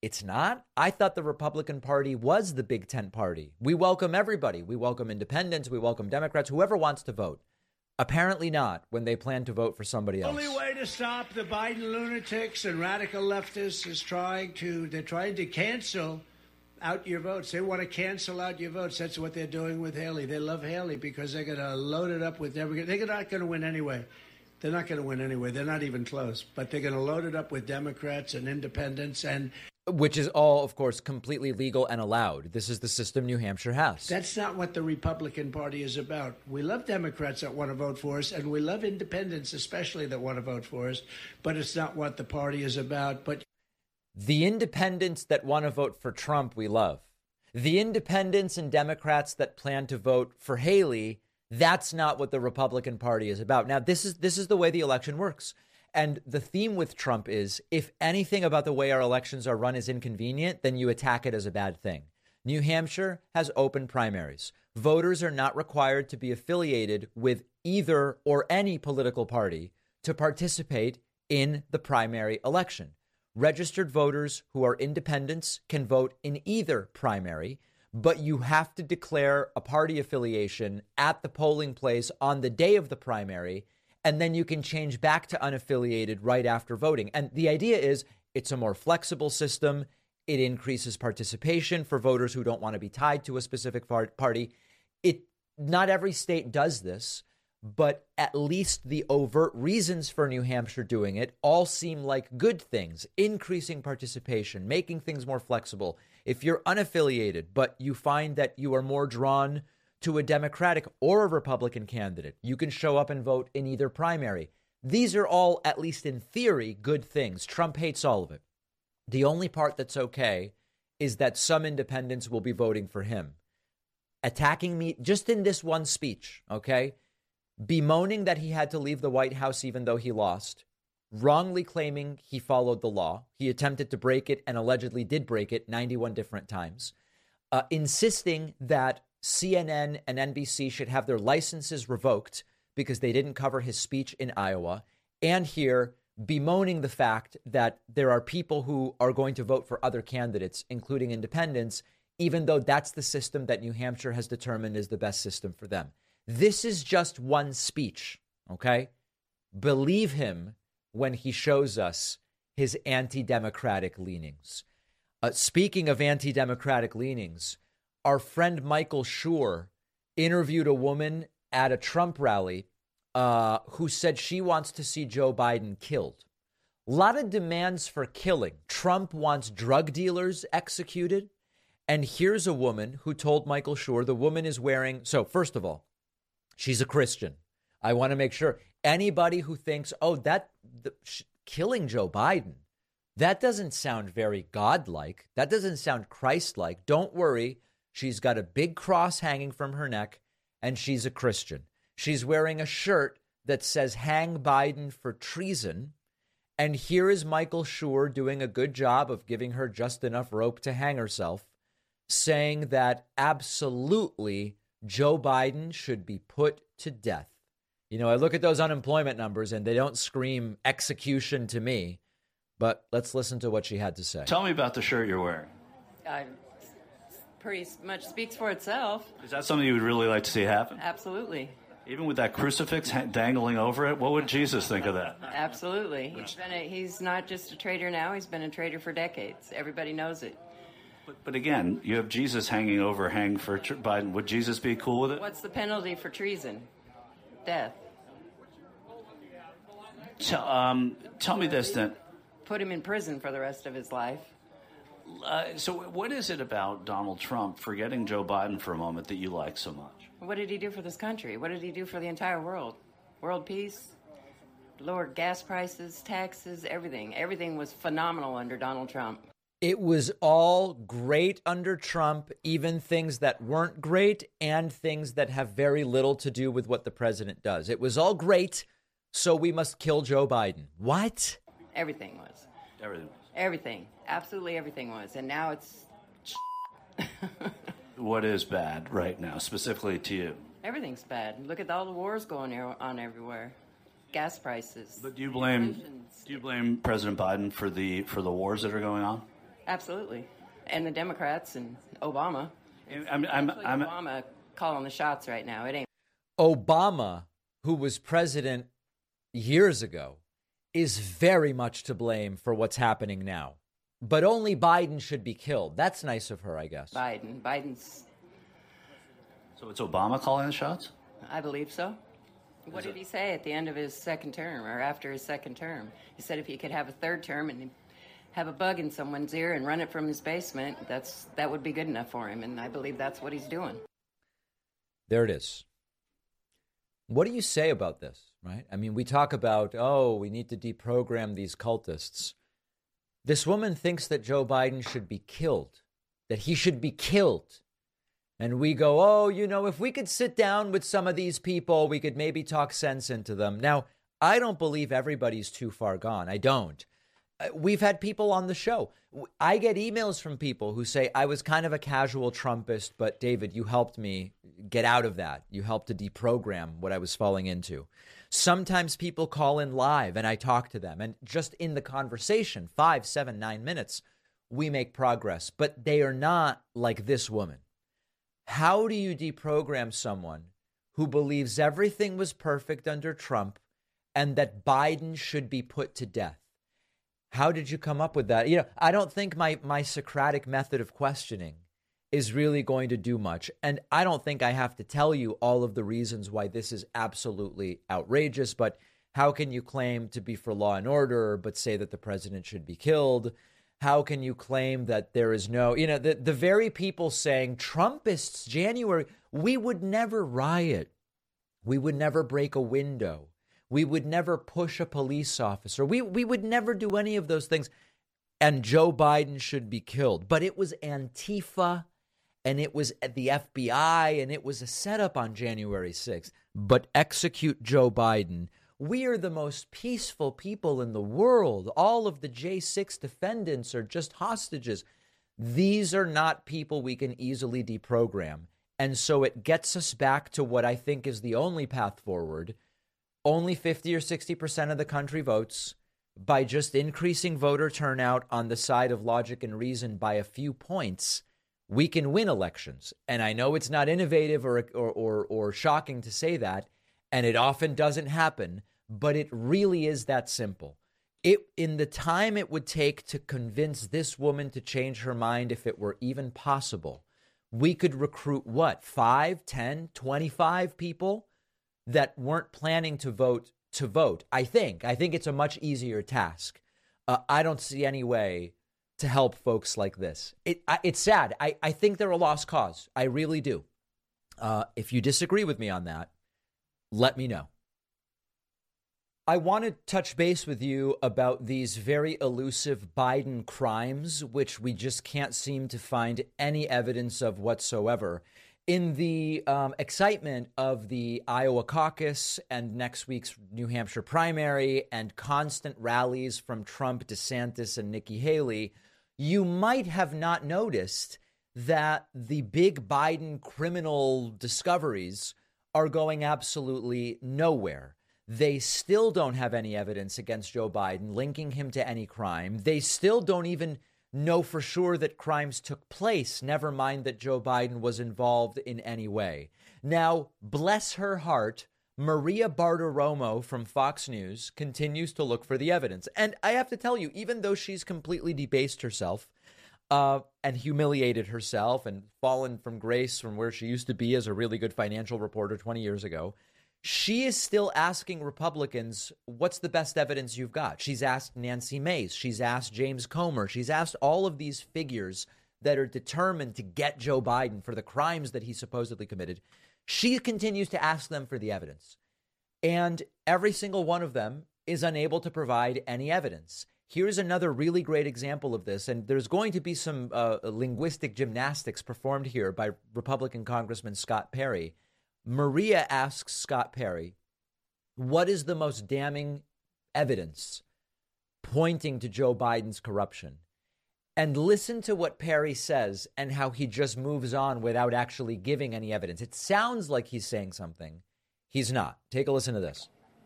It's not. I thought the Republican Party was the big tent party. We welcome everybody. We welcome independents. We welcome Democrats, whoever wants to vote. Apparently not when they plan to vote for somebody else. The only way to stop the Biden lunatics and radical leftists is they're trying to cancel out your votes. They want to cancel out your votes. That's what they're doing with Haley. They love Haley because they're going to load it up with Democrats. They're not going to win anyway. They're not going to win anyway. They're not even close. But they're going to load it up with Democrats and independents and... Which is all, of course, completely legal and allowed. This is the system New Hampshire has. That's not what the Republican Party is about. We love Democrats that want to vote for us, and we love independents especially that want to vote for us, but it's not what the party is about. But the independents that want to vote for Trump, we love. The independents and Democrats that plan to vote for Haley, that's not what the Republican Party is about. Now, this is the way the election works. And the theme with Trump is, if anything about the way our elections are run is inconvenient, then you attack it as a bad thing. New Hampshire has open primaries. Voters are not required to be affiliated with either or any political party to participate in the primary election. Registered voters who are independents can vote in either primary, but you have to declare a party affiliation at the polling place on the day of the primary, and then you can change back to unaffiliated right after voting. And the idea is it's a more flexible system. It increases participation for voters who don't want to be tied to a specific party. Not every state does this, but at least the overt reasons for New Hampshire doing it all seem like good things, increasing participation, making things more flexible. If you're unaffiliated, but you find that you are more drawn to a Democratic or a Republican candidate, you can show up and vote in either primary. These are all, at least in theory, good things. Trump hates all of it. The only part that's okay is that some independents will be voting for him. Attacking me just in this one speech, okay? Bemoaning that he had to leave the White House even though he lost. Wrongly claiming he followed the law. He attempted to break it and allegedly did break it 91 different times. Insisting that CNN and NBC should have their licenses revoked because they didn't cover his speech in Iowa, and here bemoaning the fact that there are people who are going to vote for other candidates, including independents, even though that's the system that New Hampshire has determined is the best system for them. This is just one speech, okay? Believe him when he shows us his anti-democratic leanings. Speaking of anti-democratic leanings, our friend Michael Schur interviewed a woman at a Trump rally who said she wants to see Joe Biden killed. A lot of demands for killing. Trump wants drug dealers executed. And here's a woman who told Michael Schur the woman is wearing. So first of all, she's a Christian. I want to make sure anybody who thinks, killing Joe Biden, that doesn't sound very godlike. That doesn't sound Christ-like. Don't worry. She's got a big cross hanging from her neck, and she's a Christian. She's wearing a shirt that says "Hang Biden for treason." And here is Michael Schur doing a good job of giving her just enough rope to hang herself, saying that absolutely Joe Biden should be put to death. You know, I look at those unemployment numbers and they don't scream execution to me. But let's listen to what she had to say. Tell me about the shirt you're wearing. Pretty much speaks for itself. Is that something you would really like to see happen? Absolutely. Even with that crucifix dangling over it, what would Jesus think of that? Absolutely. He's not just a traitor now. He's been a traitor for decades. Everybody knows it. But again, you have Jesus hanging for Biden. Would Jesus be cool with it? What's the penalty for treason? Death. Tell me this then. Put him in prison for the rest of his life. So what is it about Donald Trump, forgetting Joe Biden for a moment, that you like so much? What did he do for this country? What did he do for the entire world? World peace? Lowered gas prices, taxes, everything. Everything was phenomenal under Donald Trump. It was all great under Trump, even things that weren't great and things that have very little to do with what the president does. It was all great, so we must kill Joe Biden. What? Everything was. Everything was. Everything. Absolutely everything was. And now it's... What is bad right now, specifically to you? Everything's bad. Look at all the wars going on everywhere. Gas prices. But do you blame President Biden for the wars that are going on? Absolutely. And the Democrats and Obama. I'm Obama calling the shots right now. It ain't. Obama, who was president years ago, is very much to blame for what's happening now. But only Biden should be killed. That's nice of her, I guess. Biden's. So it's Obama calling the shots? I believe so. What did he say at the end of his second term or after his second term? He said if he could have a third term and have a bug in someone's ear and run it from his basement, that would be good enough for him. And I believe that's what he's doing. There it is. What do you say about this, right? I mean, we talk about, we need to deprogram these cultists. This woman thinks that Joe Biden should be killed, that he should be killed. And we go, if we could sit down with some of these people, we could maybe talk sense into them. Now, I don't believe everybody's too far gone. I don't. We've had people on the show. I get emails from people who say, I was kind of a casual Trumpist, but David, you helped me get out of that. You helped to deprogram what I was falling into. Sometimes people call in live and I talk to them. And just in the conversation, 5, 7, 9 minutes, we make progress. But they are not like this woman. How do you deprogram someone who believes everything was perfect under Trump and that Biden should be put to death? How did you come up with that? I don't think my Socratic method of questioning is really going to do much. And I don't think I have to tell you all of the reasons why this is absolutely outrageous. But how can you claim to be for law and order, but say that the president should be killed? How can you claim that there is no, the very people saying Trumpists, January, we would never riot. We would never break a window. We would never push a police officer. We would never do any of those things. And Joe Biden should be killed. But it was Antifa and it was the FBI and it was a setup on January 6th. But execute Joe Biden. We are the most peaceful people in the world. All of the J6 defendants are just hostages. These are not people we can easily deprogram. And so it gets us back to what I think is the only path forward. Only 50 or 60% of the country votes. By just increasing voter turnout on the side of logic and reason by a few points, we can win elections. And I know it's not innovative or shocking to say that, and it often doesn't happen, but it really is that simple. In the time it would take to convince this woman to change her mind, if it were even possible, we could recruit 5, 10, 25 people that weren't planning to vote. I think it's a much easier task. I don't see any way to help folks like this. It's sad. I think they're a lost cause. I really do. If you disagree with me on that, let me know. I want to touch base with you about these very elusive Biden crimes, which we just can't seem to find any evidence of whatsoever. In the excitement of the Iowa caucus and next week's New Hampshire primary and constant rallies from Trump, DeSantis, and Nikki Haley, you might have not noticed that the big Biden criminal discoveries are going absolutely nowhere. They still don't have any evidence against Joe Biden linking him to any crime. They still don't even know for sure that crimes took place, never mind that Joe Biden was involved in any way. Now, bless her heart, Maria Bartiromo from Fox News continues to look for the evidence. And I have to tell you, even though she's completely debased herself and humiliated herself and fallen from grace from where she used to be as a really good financial reporter 20 years ago, she is still asking Republicans, what's the best evidence you've got? She's asked Nancy Mace. She's asked James Comer. She's asked all of these figures that are determined to get Joe Biden for the crimes that he supposedly committed. She continues to ask them for the evidence. And every single one of them is unable to provide any evidence. Here's another really great example of this. And there's going to be some linguistic gymnastics performed here by Republican Congressman Scott Perry. Maria asks Scott Perry, what is the most damning evidence pointing to Joe Biden's corruption? And listen to what Perry says and how he just moves on without actually giving any evidence. It sounds like he's saying something. He's not. Take a listen to this.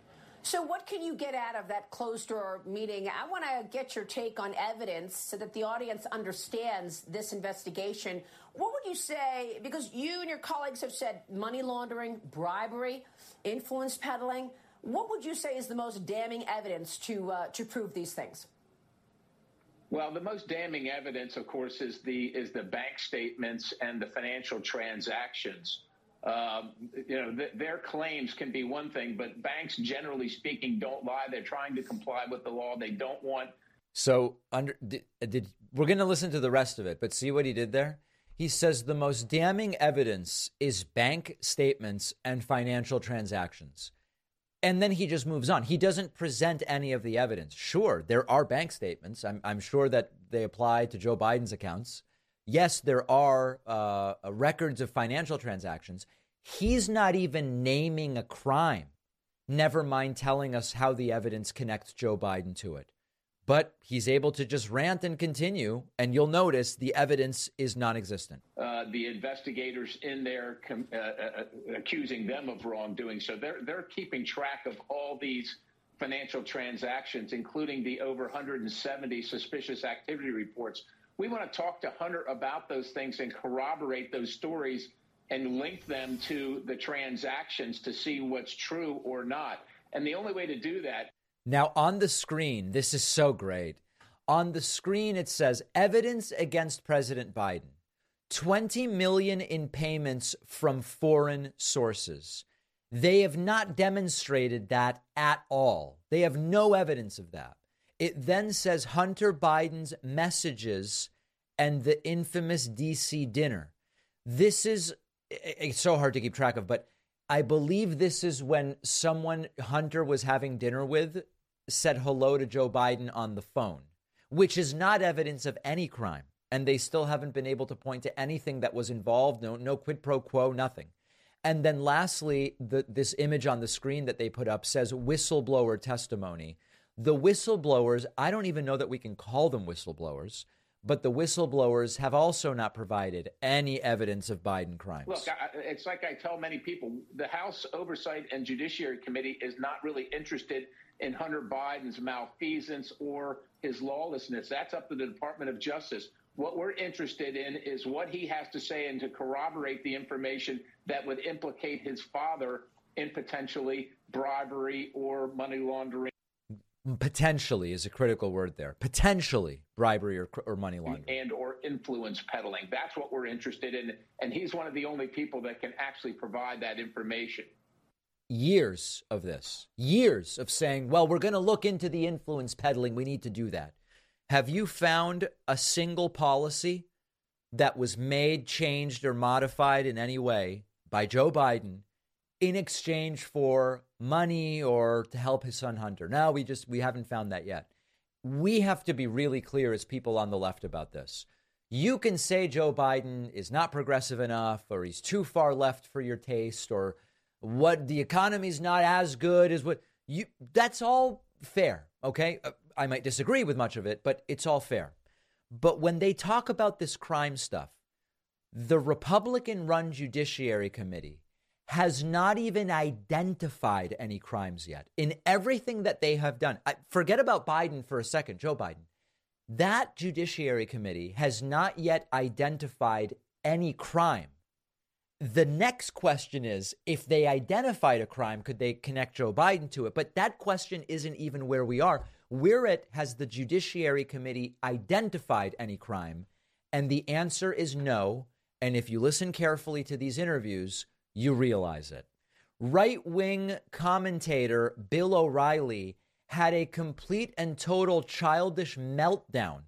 So what can you get out of that closed-door meeting? I want to get your take on evidence so that the audience understands this investigation. What would you say, because you and your colleagues have said money laundering, bribery, influence peddling, what would you say is the most damning evidence to prove these things? Well, the most damning evidence, of course, is the bank statements and the financial transactions. Their claims can be one thing, but banks, generally speaking, don't lie. They're trying to comply with the law. They don't want. So we're going to listen to the rest of it, but see what he did there? He says the most damning evidence is bank statements and financial transactions. And then he just moves on. He doesn't present any of the evidence. Sure, there are bank statements. I'm sure that they apply to Joe Biden's accounts. Yes, there are records of financial transactions. He's not even naming a crime, never mind telling us how the evidence connects Joe Biden to it. But he's able to just rant and continue, and you'll notice the evidence is non-existent. The investigators in there accusing them of wrongdoing. So they're keeping track of all these financial transactions, including the over 170 suspicious activity reports. We want to talk to Hunter about those things and corroborate those stories and link them to the transactions to see what's true or not. And the only way to do that. Now, on the screen, this is so great. On the screen, it says evidence against President Biden. 20 million in payments from foreign sources. They have not demonstrated that at all. They have no evidence of that. It then says Hunter Biden's messages and the infamous D.C. dinner. This is, it's so hard to keep track of, but I believe this is when someone Hunter was having dinner with said hello to Joe Biden on the phone, which is not evidence of any crime. And they still haven't been able to point to anything that was involved. No quid pro quo, nothing. And then lastly, this image on the screen that they put up says whistleblower testimony. The whistleblowers, I don't even know that we can call them whistleblowers, but the whistleblowers have also not provided any evidence of Biden crimes. Look, it's like I tell many people, the House Oversight and Judiciary Committee is not really interested in Hunter Biden's malfeasance or his lawlessness. That's up to the Department of Justice. What we're interested in is what he has to say and to corroborate the information that would implicate his father in potentially bribery or money laundering. Potentially is a critical word there. Potentially bribery or money laundering. And or influence peddling. That's what we're interested in. And he's one of the only people that can actually provide that information. Years of this. Years of saying, well, we're going to look into the influence peddling. We need to do that. Have you found a single policy that was made, changed, or modified in any way by Joe Biden in exchange for money or to help his son Hunter? No, we haven't found that yet. We have to be really clear as people on the left about this. You can say Joe Biden is not progressive enough, or he's too far left for your taste, or what the economy's not as good as what you. That's all fair, okay? I might disagree with much of it, but it's all fair. But when they talk about this crime stuff, the Republican-run Judiciary Committee has not even identified any crimes yet. In everything that they have done, forget about Biden for a second, Joe Biden. That Judiciary Committee has not yet identified any crime. The next question is, if they identified a crime, could they connect Joe Biden to it? But that question isn't even where we are. We're at, has the Judiciary Committee identified any crime? And the answer is no. And if you listen carefully to these interviews, you realize it. Right-wing commentator Bill O'Reilly had a complete and total childish meltdown,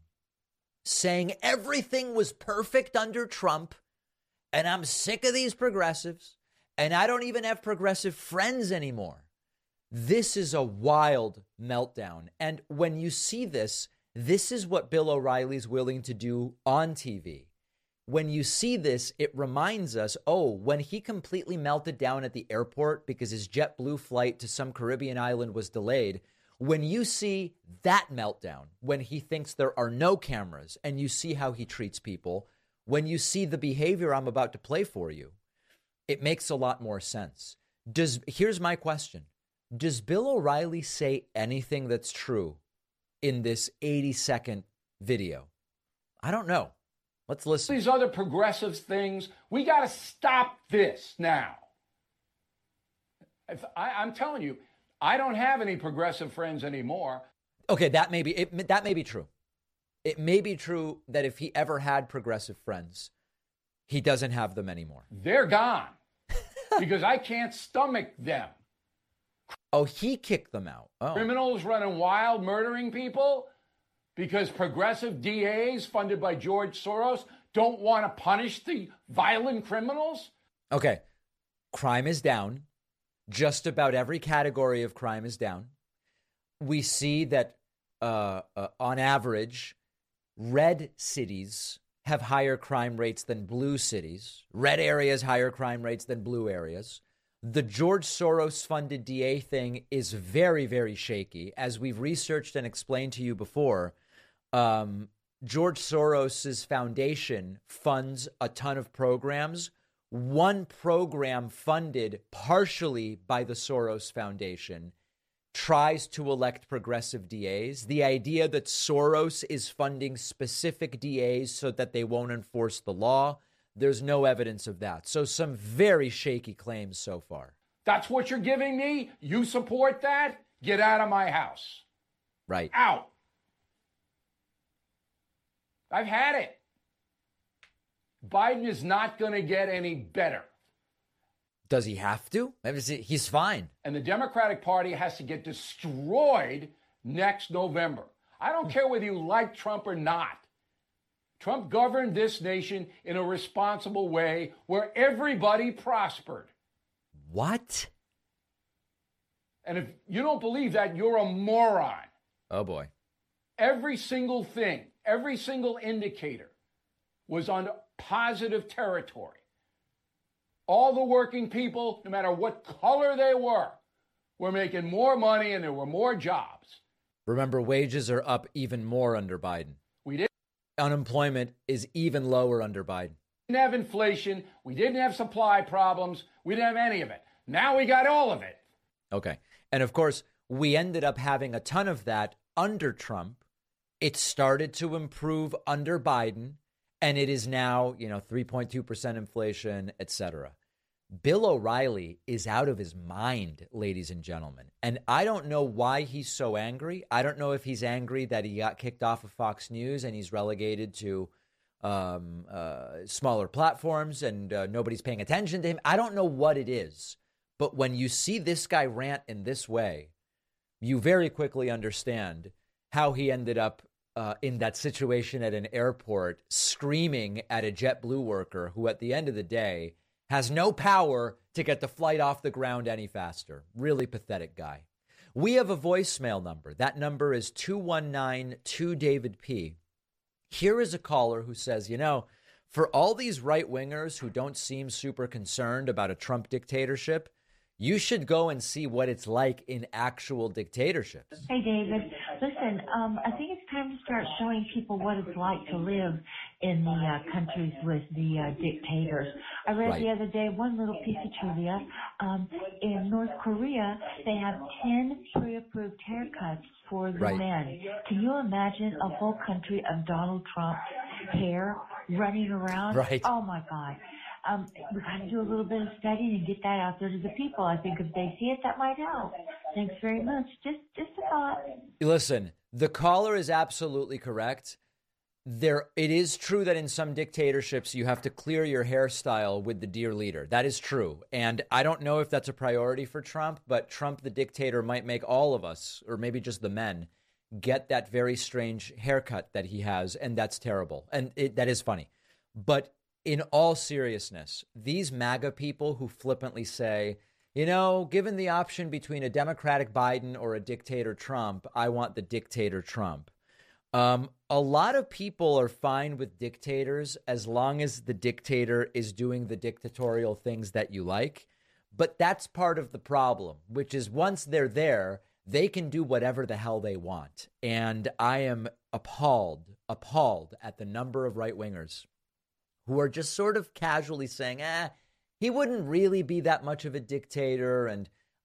saying everything was perfect under Trump, and I'm sick of these progressives, and I don't even have progressive friends anymore. This is a wild meltdown. And when you see this, this is what Bill O'Reilly's willing to do on TV. When you see this, it reminds us, when he completely melted down at the airport because his JetBlue flight to some Caribbean island was delayed, when you see that meltdown, when he thinks there are no cameras and you see how he treats people, when you see the behavior I'm about to play for you, it makes a lot more sense. Here's my question. Does Bill O'Reilly say anything that's true in this 80-second video? I don't know. Let's listen. These other progressive things, we got to stop this now. I'm telling you, I don't have any progressive friends anymore. Okay, that may be true. It may be true that if he ever had progressive friends, he doesn't have them anymore. They're gone because I can't stomach them. Oh, he kicked them out. Oh. Criminals running wild, murdering people because progressive DAs funded by George Soros don't want to punish the violent criminals? Okay, crime is down. Just about every category of crime is down. We see that on average, red cities have higher crime rates than blue cities. Red areas, higher crime rates than blue areas. The George Soros funded DA thing is very, very shaky. As we've researched and explained to you before, George Soros's foundation funds a ton of programs. One program funded partially by the Soros Foundation tries to elect progressive DAs. The idea that Soros is funding specific DAs so that they won't enforce the law, there's no evidence of that. So some very shaky claims so far. That's what you're giving me? You support that? Get out of my house. Right. Out. I've had it. Biden is not going to get any better. Does he have to? He's fine. And the Democratic Party has to get destroyed next November. I don't care whether you like Trump or not. Trump governed this nation in a responsible way where everybody prospered. What? And if you don't believe that, you're a moron. Oh, boy. Every single thing, every single indicator was on positive territory. All the working people, no matter what color they were making more money and there were more jobs. Remember, wages are up even more under Biden. We didn't. Unemployment is even lower under Biden. We didn't have inflation. We didn't have supply problems. We didn't have any of it. Now we got all of it. Okay. And of course, we ended up having a ton of that under Trump. It started to improve under Biden, and it is now, 3.2% inflation, et cetera. Bill O'Reilly is out of his mind, ladies and gentlemen. And I don't know why he's so angry. I don't know if he's angry that he got kicked off of Fox News and he's relegated to smaller platforms and nobody's paying attention to him. I don't know what it is. But when you see this guy rant in this way, you very quickly understand how he ended up in that situation at an airport screaming at a JetBlue worker who, at the end of the day, has no power to get the flight off the ground any faster. Really pathetic guy. We have a voicemail number. That number is 219-2-DAVID-P. Here is a caller who says, for all these right-wingers who don't seem super concerned about a Trump dictatorship, you should go and see what it's like in actual dictatorships. Hey, David. Listen, I think it's time to start showing people what it's like to live in the countries with the dictators. I read the other day one little piece of trivia. In North Korea, they have 10 pre-approved haircuts for the men. Can you imagine a whole country of Donald Trump's hair running around? Right. Oh, my God. We got to do a little bit of studying and get that out there to the people. I think if they see it, that might help. Thanks very much. Just a thought. Listen, the caller is absolutely correct. It is true that in some dictatorships, you have to clear your hairstyle with the dear leader. That is true. And I don't know if that's a priority for Trump, but Trump, the dictator, might make all of us, or maybe just the men, get that very strange haircut that he has. And that's terrible. And that is funny. But in all seriousness, these MAGA people who flippantly say, given the option between a Democratic Biden or a dictator Trump, I want the dictator Trump. A lot of people are fine with dictators as long as the dictator is doing the dictatorial things that you like. But that's part of the problem, which is once they're there, they can do whatever the hell they want. And I am appalled at the number of right-wingers who are just sort of casually saying, he wouldn't really be that much of a dictator. And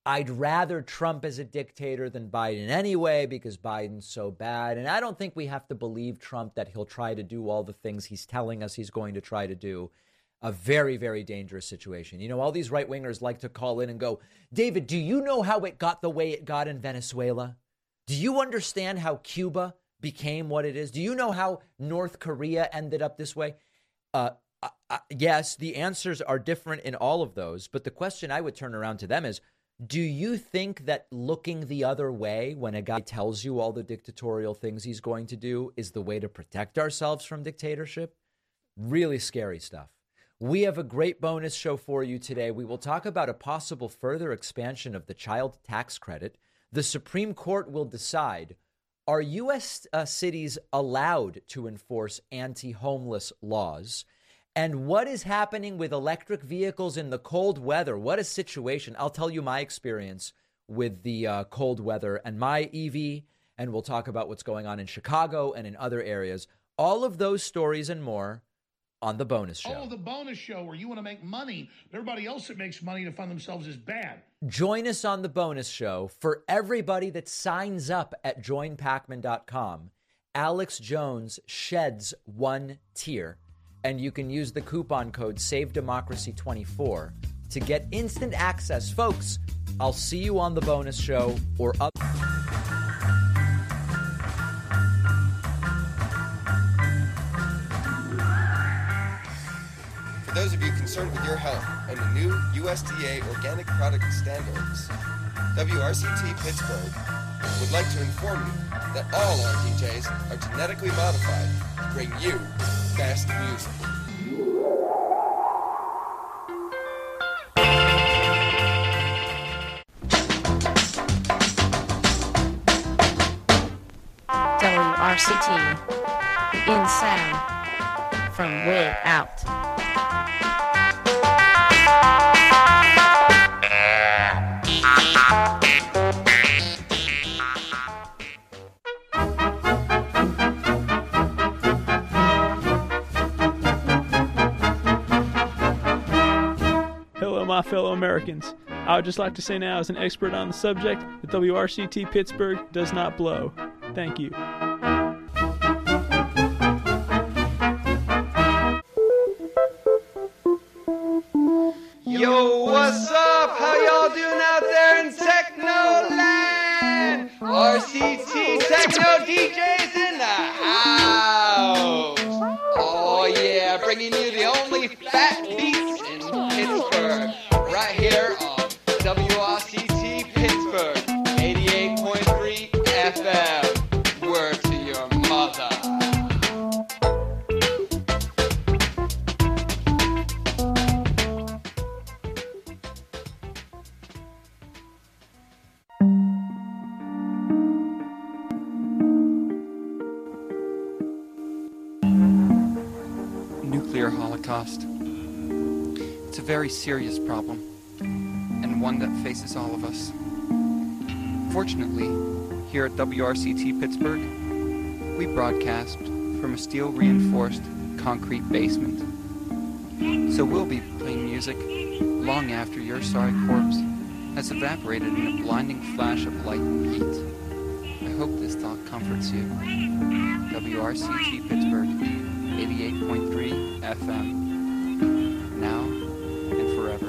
I'd rather Trump as a dictator than Biden anyway, because Biden's so bad. And I don't think we have to believe Trump that he'll try to do all the things he's telling us he's going to try to do. A very, very dangerous situation. You know, all these right wingers like to call in and go, David, do you know how it got the way it got in Venezuela? Do you understand how Cuba became what it is? Do you know how North Korea ended up this way? Yes, the answers are different in all of those. But the question I would turn around to them is, do you think that looking the other way when a guy tells you all the dictatorial things he's going to do is the way to protect ourselves from dictatorship? Really scary stuff. We have a great bonus show for you today. We will talk about a possible further expansion of the child tax credit. The Supreme Court will decide, are U.S. cities allowed to enforce anti-homeless laws? And what is happening with electric vehicles in the cold weather? What a situation. I'll tell you my experience with the cold weather and my EV, and we'll talk about what's going on in Chicago and in other areas. All of those stories and more on The Bonus Show. Oh, The Bonus Show, where you want to make money. Everybody else that makes money to fund themselves is bad. Join us on The Bonus Show. For everybody that signs up at joinpacman.com, Alex Jones sheds 1 tear. And you can use the coupon code SAVEDEMOCRACY24 to get instant access. Folks, I'll see you on The Bonus Show or up. For those of you concerned with your health and the new USDA organic product standards, WRCT Pittsburgh would like to inform you that all our DJs are genetically modified to bring you best music. WRCT, in sound, from way out. Hello, my fellow Americans. I would just like to say now, as an expert on the subject, that WRCT Pittsburgh does not blow. Thank you. Yo, what's up? How y'all doing out there in Technoland? RCT Techno DJs in the house. Oh yeah, bringing you the only fat beats in Pittsburgh. Right here on WRCT Pittsburgh, 88.3 FM. Word to your mother. Nuclear holocaust. It's a very serious problem, and one that faces all of us. Fortunately, here at WRCT Pittsburgh, we broadcast from a steel-reinforced concrete basement. So we'll be playing music long after your sorry corpse has evaporated in a blinding flash of light and heat. I hope this thought comforts you. WRCT Pittsburgh, 88.3 FM. Now and forever.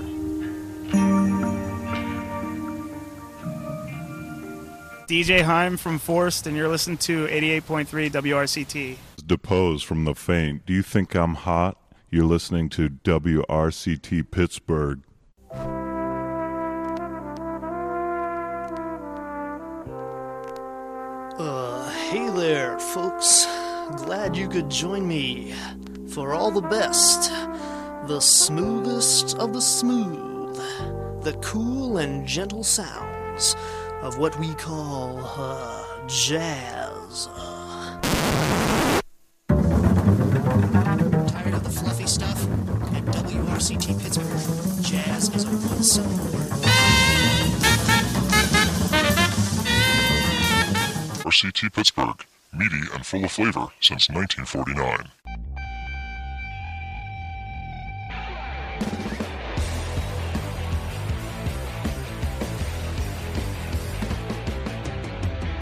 DJ Heim from Forced, and you're listening to 88.3 WRCT. Deposed from the faint. Do you think I'm hot? You're listening to WRCT Pittsburgh. Hey there, folks. Glad you could join me for all the best, the smoothest of the smooth, the cool and gentle sounds of what we call jazz. Tired of the fluffy stuff? At WRCT Pittsburgh, jazz is a one-syllable word. WRCT Pittsburgh, meaty and full of flavor since 1949.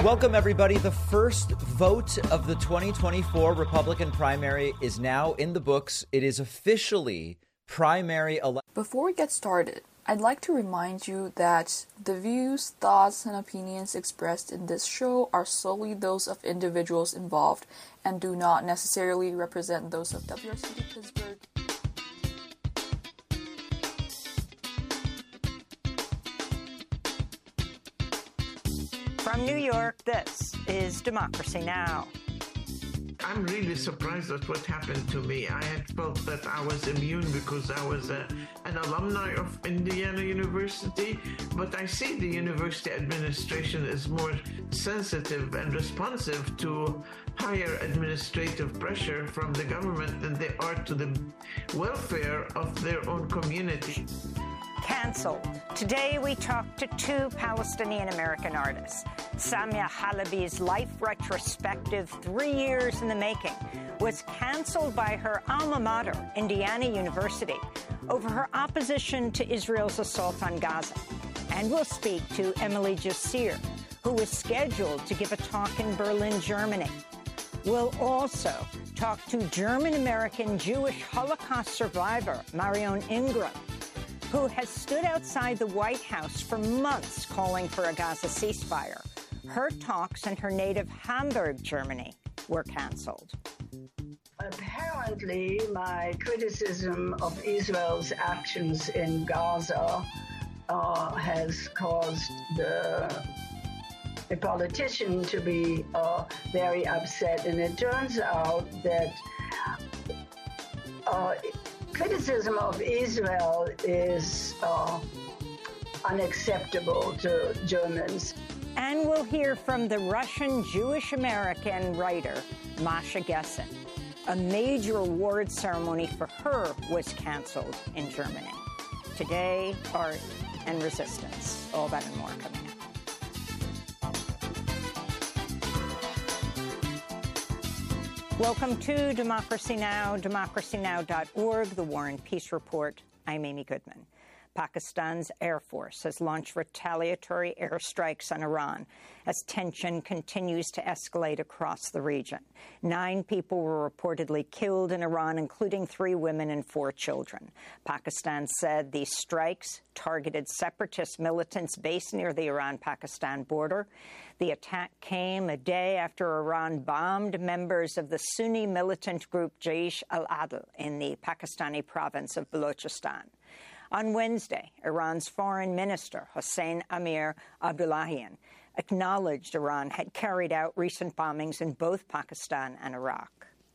Welcome, everybody. The first vote of the 2024 Republican primary is now in the books. It is officially primary election. Before we get started, I'd like to remind you that the views, thoughts, and opinions expressed in this show are solely those of individuals involved and do not necessarily represent those of WRCT Pittsburgh. From New York, this is Democracy Now! I'm really surprised at what happened to me. I had felt that I was immune because I was an alumni of Indiana University, but I see the university administration is more sensitive and responsive to higher administrative pressure from the government than they are to the welfare of their own community. Canceled. Today we talk to two Palestinian-American artists. Samia Halabi's life retrospective, 3 years in the making, was canceled by her alma mater, Indiana University, over her opposition to Israel's assault on Gaza. And we'll speak to Emily Jassir, who was scheduled to give a talk in Berlin, Germany. We'll also talk to German-American Jewish Holocaust survivor Marion Ingram, who has stood outside the White House for months calling for a Gaza ceasefire. Her talks in her native Hamburg, Germany, were canceled. Apparently, my criticism of Israel's actions in Gaza has caused a politician to be very upset. And it turns out that criticism of Israel is unacceptable to Germans. And we'll hear from the Russian Jewish-American writer, Masha Gessen. A major award ceremony for her was canceled in Germany. Today, art and resistance. All that and more coming up. Welcome to Democracy Now!, democracynow.org, the War and Peace Report. I'm Amy Goodman. Pakistan's Air Force has launched retaliatory airstrikes on Iran as tension continues to escalate across the region. 9 people were reportedly killed in Iran, including 3 women and 4 children. Pakistan said these strikes targeted separatist militants based near the Iran-Pakistan border. The attack came a day after Iran bombed members of the Sunni militant group Jaish al-Adl in the Pakistani province of Balochistan. On Wednesday, Iran's foreign minister, Hossein Amir Abdullahian, acknowledged Iran had carried out recent bombings in both Pakistan and Iraq.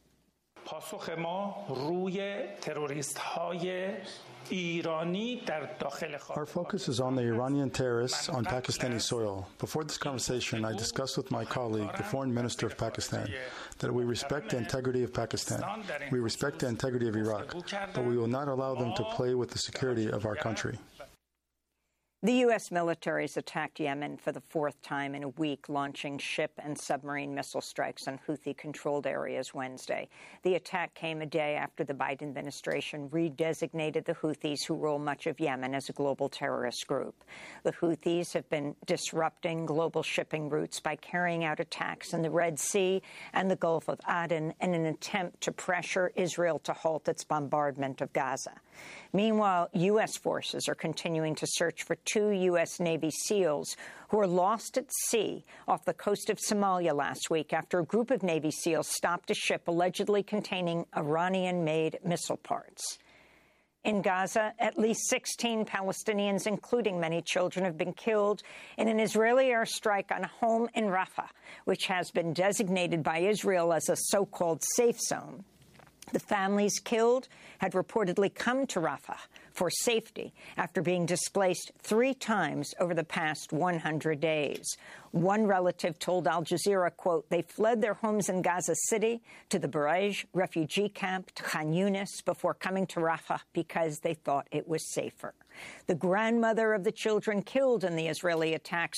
Our focus is on the Iranian terrorists on Pakistani soil. Before this conversation, I discussed with my colleague, the Foreign Minister of Pakistan, that we respect the integrity of Pakistan. We respect the integrity of Iraq, but we will not allow them to play with the security of our country. The U.S. military has attacked Yemen for the 4th time in a week, launching ship and submarine missile strikes on Houthi-controlled areas Wednesday. The attack came a day after the Biden administration redesignated the Houthis, who rule much of Yemen, as a global terrorist group. The Houthis have been disrupting global shipping routes by carrying out attacks in the Red Sea and the Gulf of Aden in an attempt to pressure Israel to halt its bombardment of Gaza. Meanwhile, U.S. forces are continuing to search for 2 U.S. Navy SEALs who were lost at sea off the coast of Somalia last week after a group of Navy SEALs stopped a ship allegedly containing Iranian-made missile parts. In Gaza, at least 16 Palestinians, including many children, have been killed in an Israeli airstrike on a home in Rafah, which has been designated by Israel as a so-called safe zone. The families killed had reportedly come to Rafah for safety after being displaced 3 times over the past 100 days. One relative told Al Jazeera, quote, they fled their homes in Gaza City to the Barej refugee camp to Khan Yunis before coming to Rafah because they thought it was safer. The grandmother of the children killed in the Israeli attacks